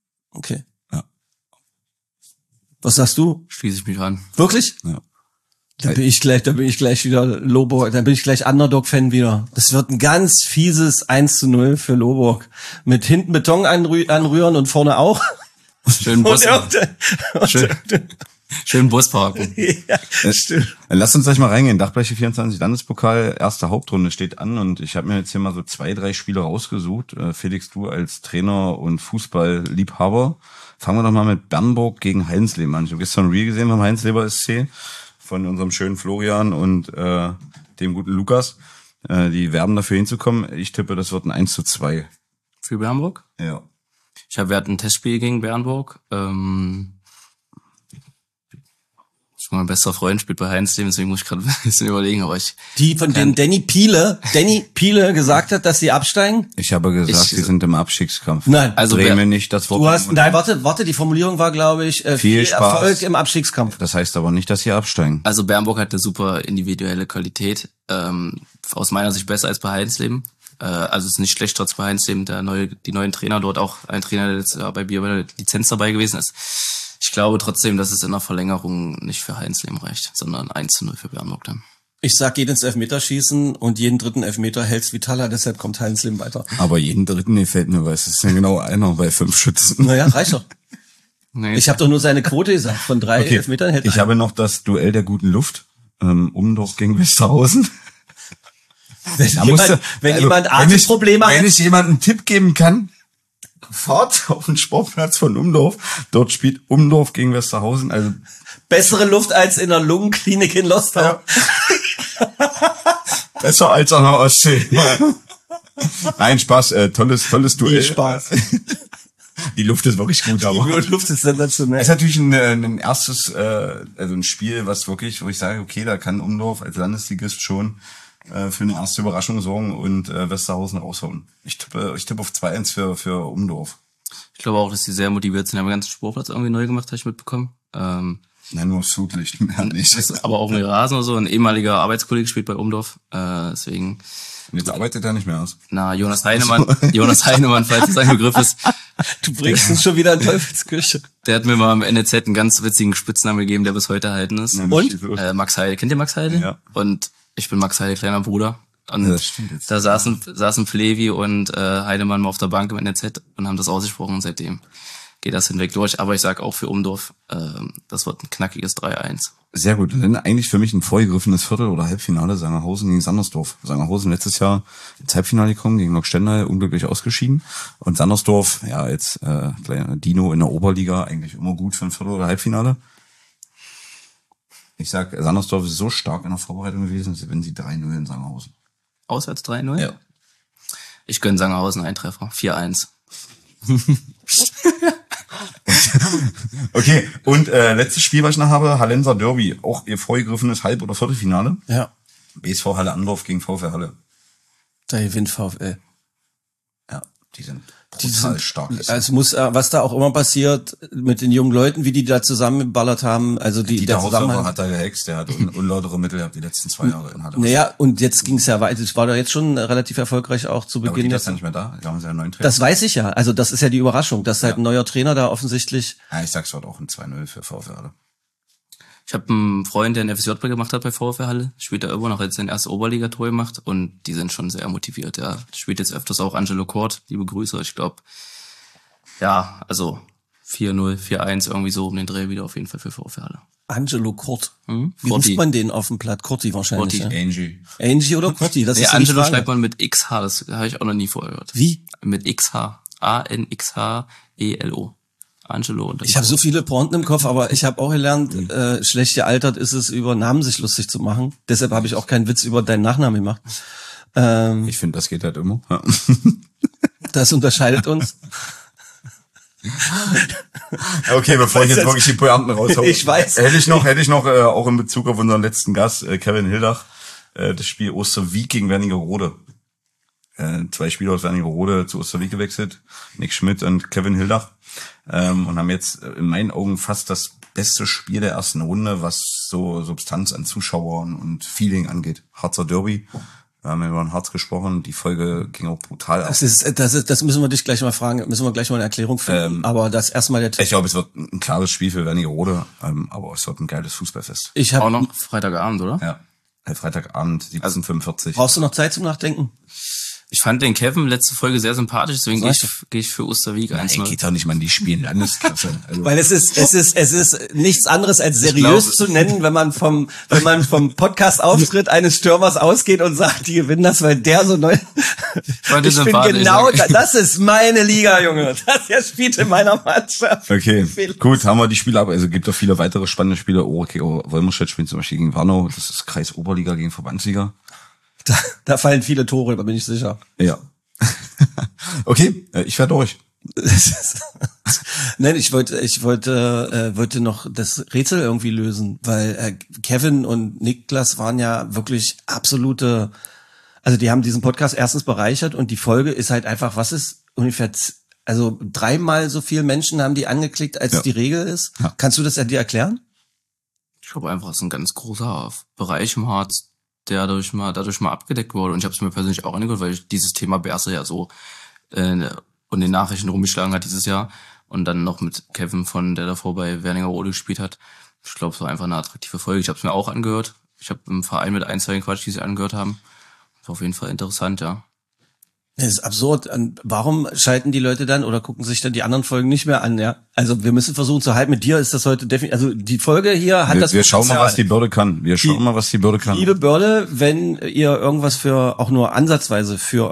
Okay. Ja. Was sagst du? Schließe ich mich an. Wirklich? Ja. Da bin ich gleich wieder Loburg, da bin ich gleich Underdog-Fan wieder. Das wird ein ganz fieses 1:0 für Loburg. Mit hinten Beton anrühren und vorne auch. Schön Bus. Schön Bus parken. Ja, stimmt. Lass uns gleich mal reingehen. Dachbleche 24 Landespokal, erste Hauptrunde steht an und ich habe mir jetzt hier mal so 2-3 Spiele rausgesucht. Felix, du als Trainer und Fußballliebhaber. Fangen wir doch mal mit Bernburg gegen Heinsleber an. Ich habe gestern ein Reel gesehen beim Heinsleber SC von unserem schönen Florian und dem guten Lukas. Die werben dafür hinzukommen. Ich tippe, das wird ein 1:2. Für Bernburg? Ja. Wir hatten ein Testspiel gegen Bernburg. Mein bester Freund spielt bei Heinsleber, deswegen muss ich gerade ein bisschen überlegen, aber die, von denen Danny Piele gesagt hat, dass sie absteigen? Ich habe gesagt, sie sind im Abstiegskampf. Nein. Also dreh mir nicht das Wort. Warte, die Formulierung war, glaube ich, viel Erfolg im Abstiegskampf. Das heißt aber nicht, dass sie absteigen. Also Bernburg hat eine super individuelle Qualität, aus meiner Sicht besser als bei Heinsleber. Also es ist nicht schlecht, trotz bei Heinsleber, die neuen Trainer dort, auch ein Trainer, der jetzt bei Bier bei der Lizenz dabei gewesen ist. Ich glaube trotzdem, dass es in der Verlängerung nicht für Heinsleber reicht, sondern 1:0 für Bernburg dann. Ich sag jeden Elfmeterschießen und jeden dritten Elfmeter hält's Vitaler, deshalb kommt Heinsleber weiter. Aber jeden dritten gefällt mir, weil es ist ja genau einer bei 5 Schützen. Naja, reicht doch. Nee, Ich habe doch nur seine Quote gesagt, von 3 Elfmetern hält Ich habe noch das Duell der guten Luft, Umdorf gegen Westerhausen. Wenn jemand Atemprobleme hat. Wenn ich jemandem einen Tipp geben kann, fahrt auf den Sportplatz von Umdorf. Dort spielt Umdorf gegen Westerhausen. Also Bessere Luft als in der Lungenklinik in Lostau. besser als an der Ostsee. Nein, Spaß. Tolles Duell. Spaß. Die Luft ist wirklich gut, aber Die Luft ist sensationell. es ist natürlich ein erstes, also ein Spiel, was wirklich, wo ich sage, okay, da kann Umdorf als Landesligist schon für eine erste Überraschung sorgen und Westerhausen raushauen. Ich tippe auf 2:1 für Umdorf. Ich glaube auch, dass die sehr motiviert sind. Die haben den ganzen Sportplatz irgendwie neu gemacht, habe ich mitbekommen. Nein, nur aufs Flutlicht, mehr nicht. Aber auch mit Rasen oder so. Ein ehemaliger Arbeitskollege spielt bei Umdorf. Deswegen. Und jetzt arbeitet er nicht mehr aus. Jonas Heinemann, falls das ein Begriff ist. Du bringst uns schon wieder in Teufelsküche. Der hat mir mal im NEZ einen ganz witzigen Spitznamen gegeben, der bis heute erhalten ist. Ja, Und? Max Heide. Kennt ihr Max Heide? Ja. Und ich bin Max Heide, kleiner Bruder. Und Ja, das stimmt jetzt. da saßen Flevi und Heidemann mal auf der Bank im NEZ und haben das ausgesprochen und seitdem geht das hinweg durch. Aber ich sag auch für Umdorf, das wird ein knackiges 3:1. Sehr gut. Und dann eigentlich für mich ein vorgegriffenes Viertel- oder Halbfinale, Sangerhausen gegen Sandersdorf. Sangerhausen letztes Jahr ins Halbfinale gekommen, gegen Lok Stendal, unglücklich ausgeschieden. Und Sandersdorf, ja, als kleiner Dino in der Oberliga, eigentlich immer gut für ein Viertel- oder Halbfinale. Ich sag, Sandersdorf ist so stark in der Vorbereitung gewesen, als wenn sie 3:0 in Sangerhausen. Auswärts 3:0? Ja. Ich gönn Sangerhausen einen Treffer. 4:1. Okay, und letztes Spiel, was ich noch habe, Hallenser Derby. Auch ihr vorgegriffenes Halb- oder Viertelfinale. Ja, BSV Halle Andorf gegen VfL Halle. da gewinnt VfL. Ja, die sind brutal stark. Also muss, was da auch immer passiert mit den jungen Leuten, wie die da zusammengeballert haben, also Dieter der Haushofer Zusammenhang. hat da gehext, der hat unlautere Mittel gehabt die letzten 2 Jahre in Halle. Naja, und jetzt ging's ja weiter. Es war da jetzt schon relativ erfolgreich auch zu Aber Beginn. geht das ja nicht mehr da? Da haben sie ja einen neuen Trainer. Das weiß ich ja. Also das ist ja die Überraschung, dass halt ein neuer Trainer da offensichtlich. Ja, ich sag's heute auch ein 2:0 für VfL Halle. Ich habe einen Freund, der einen FSJ gemacht hat bei VfL Halle, spielt da immer noch jetzt sein erstes Oberligator gemacht und die sind schon sehr motiviert. Ja, spielt jetzt öfters auch Angelo Kort, liebe Grüße. Ich glaube, ja, also 4:0, 4:1 irgendwie so um den Dreh wieder auf jeden Fall für VfL Halle. Angelo Kurt. Wie Corti. ruft man den auf dem Blatt? Kurti wahrscheinlich. Corti. Ja? Angie. Angie oder Kurti? Das Ja, ist ja die Angelo Frage. schreibt man mit XH, das habe ich auch noch nie vorher gehört. Wie? Mit XH. ANXHELO. Angelo. Und Ich habe so viele Pointen im Kopf, aber ich habe auch gelernt, schlecht gealtert ist es, über Namen sich lustig zu machen. Deshalb habe ich auch keinen Witz über deinen Nachnamen gemacht. Ich finde, das geht halt immer. Ja. Das unterscheidet uns. Okay, bevor ich jetzt wirklich die Pointen raushole. Ich weiß. Hätte ich noch auch in Bezug auf unseren letzten Gast, Kevin Hildach, das Spiel Osterwieck gegen Wernigerode. 2 Spieler aus Wernigerode zu Osterwieck gewechselt, Nick Schmidt und Kevin Hildach, und haben jetzt in meinen Augen fast das beste Spiel der ersten Runde, was so Substanz an Zuschauern und Feeling angeht. Harzer Derby, Wir haben über ein Harz gesprochen, die Folge ging auch brutal ab. Das müssen wir dich gleich mal fragen, müssen wir gleich mal eine Erklärung finden. Aber das erstmal der Tipp. Ich glaube, es wird ein klares Spiel für Wernigerode, aber es wird ein geiles Fußballfest. Auch noch Freitagabend, oder? Ja, Freitagabend, 17:45. Brauchst du noch Zeit zum Nachdenken? Ich fand den Kevin letzte Folge sehr sympathisch, deswegen gehe ich für Osterwieck 1-0. Geht doch nicht mal, die spielen Landesklasse. Also. Weil es ist nichts anderes als seriös zu nennen, wenn man vom Podcast-Auftritt eines Stürmers ausgeht und sagt, die gewinnen das, weil der so neu. Ich bin genau, das ist meine Liga, Junge. Der spielt in meiner Mannschaft. Okay, gut, haben wir die Spiele ab. Also gibt auch viele weitere spannende Spiele. Wolmerstedt spielt zum Beispiel gegen Warnow. Das ist Kreisoberliga gegen Verbandsliga. Da fallen viele Tore, da bin ich sicher. Ja. Okay, ich werde durch. Nein, ich wollte noch das Rätsel irgendwie lösen, weil Kevin und Niklas waren ja wirklich absolute, also die haben diesen Podcast erstens bereichert und die Folge ist halt einfach, was ist ungefähr, also 3-mal so viel Menschen haben die angeklickt, als die Regel ist. Ja. Kannst du das dir erklären? Ich glaube einfach, es ist ein ganz großer Bereich im Harz, der dadurch mal abgedeckt wurde. Und ich habe es mir persönlich auch angehört, weil ich dieses Thema Berse ja so und den Nachrichten rumgeschlagen hat dieses Jahr. Und dann noch mit Kevin der davor bei Wernigerode gespielt hat. Ich glaube, es war einfach eine attraktive Folge. Ich habe es mir auch angehört. Ich habe im Verein mit 1, 2 Quatsch, die sie angehört haben. Das war auf jeden Fall interessant, ja. Das ist absurd. Warum schalten die Leute dann oder gucken sich dann die anderen Folgen nicht mehr an? Ja, also wir müssen versuchen zu halten. Mit dir ist das heute definitiv. Also die Folge hier hat das. Wir schauen mal, was die Börde kann. Liebe Börde, wenn ihr irgendwas für auch nur ansatzweise für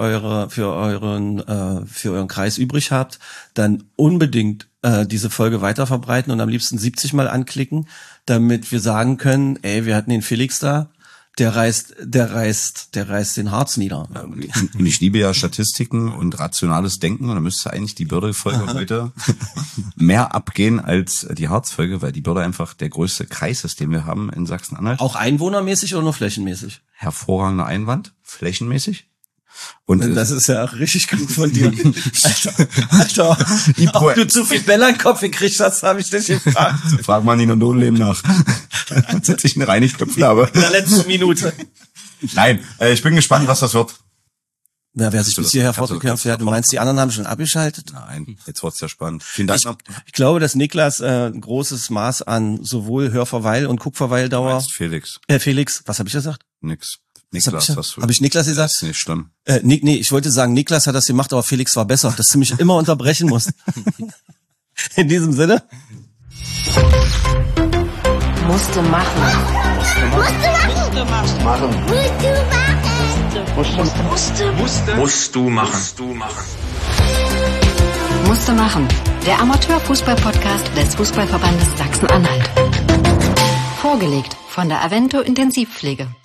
euren Kreis übrig habt, dann unbedingt diese Folge weiter verbreiten und am liebsten 70 Mal anklicken, damit wir sagen können, ey, wir hatten den Felix da. Der reißt den Harz nieder. Und ich liebe ja Statistiken und rationales Denken und da müsste eigentlich die Börde-Folge heute mehr abgehen als die Harz-Folge, weil die Börde einfach der größte Kreis ist, den wir haben in Sachsen-Anhalt. Auch einwohnermäßig oder nur flächenmäßig? Hervorragender Einwand, flächenmäßig. Und das ist ja richtig gut von dir. Alter, ob du zu viel Bälle in den Kopf gekriegt hast, habe ich dich gefragt. Frag mal Nino Dodenleben nach. Als ich eine reinigköpft habe. In der letzten Minute. Nein, ich bin gespannt, was das wird. Ja, wer sich bis hierher fortgekämpft hat, du meinst, die anderen haben schon abgeschaltet? Nein, jetzt wird's ja spannend. Vielen Dank. Ich glaube, dass Niklas ein großes Maß an sowohl Hörverweil und Guckverweildauer. Felix, was habe ich gesagt? Nix. Niklas, habe ich Niklas gesagt? Das ist nicht schlimm. Nee, ich wollte sagen, Niklas hat das gemacht, aber Felix war besser, dass du mich immer unterbrechen musst. In diesem Sinne. Musste machen. Musste machen. Der Amateurfußball-Podcast des Fußballverbandes Sachsen-Anhalt. Vorgelegt von der Avento Intensivpflege.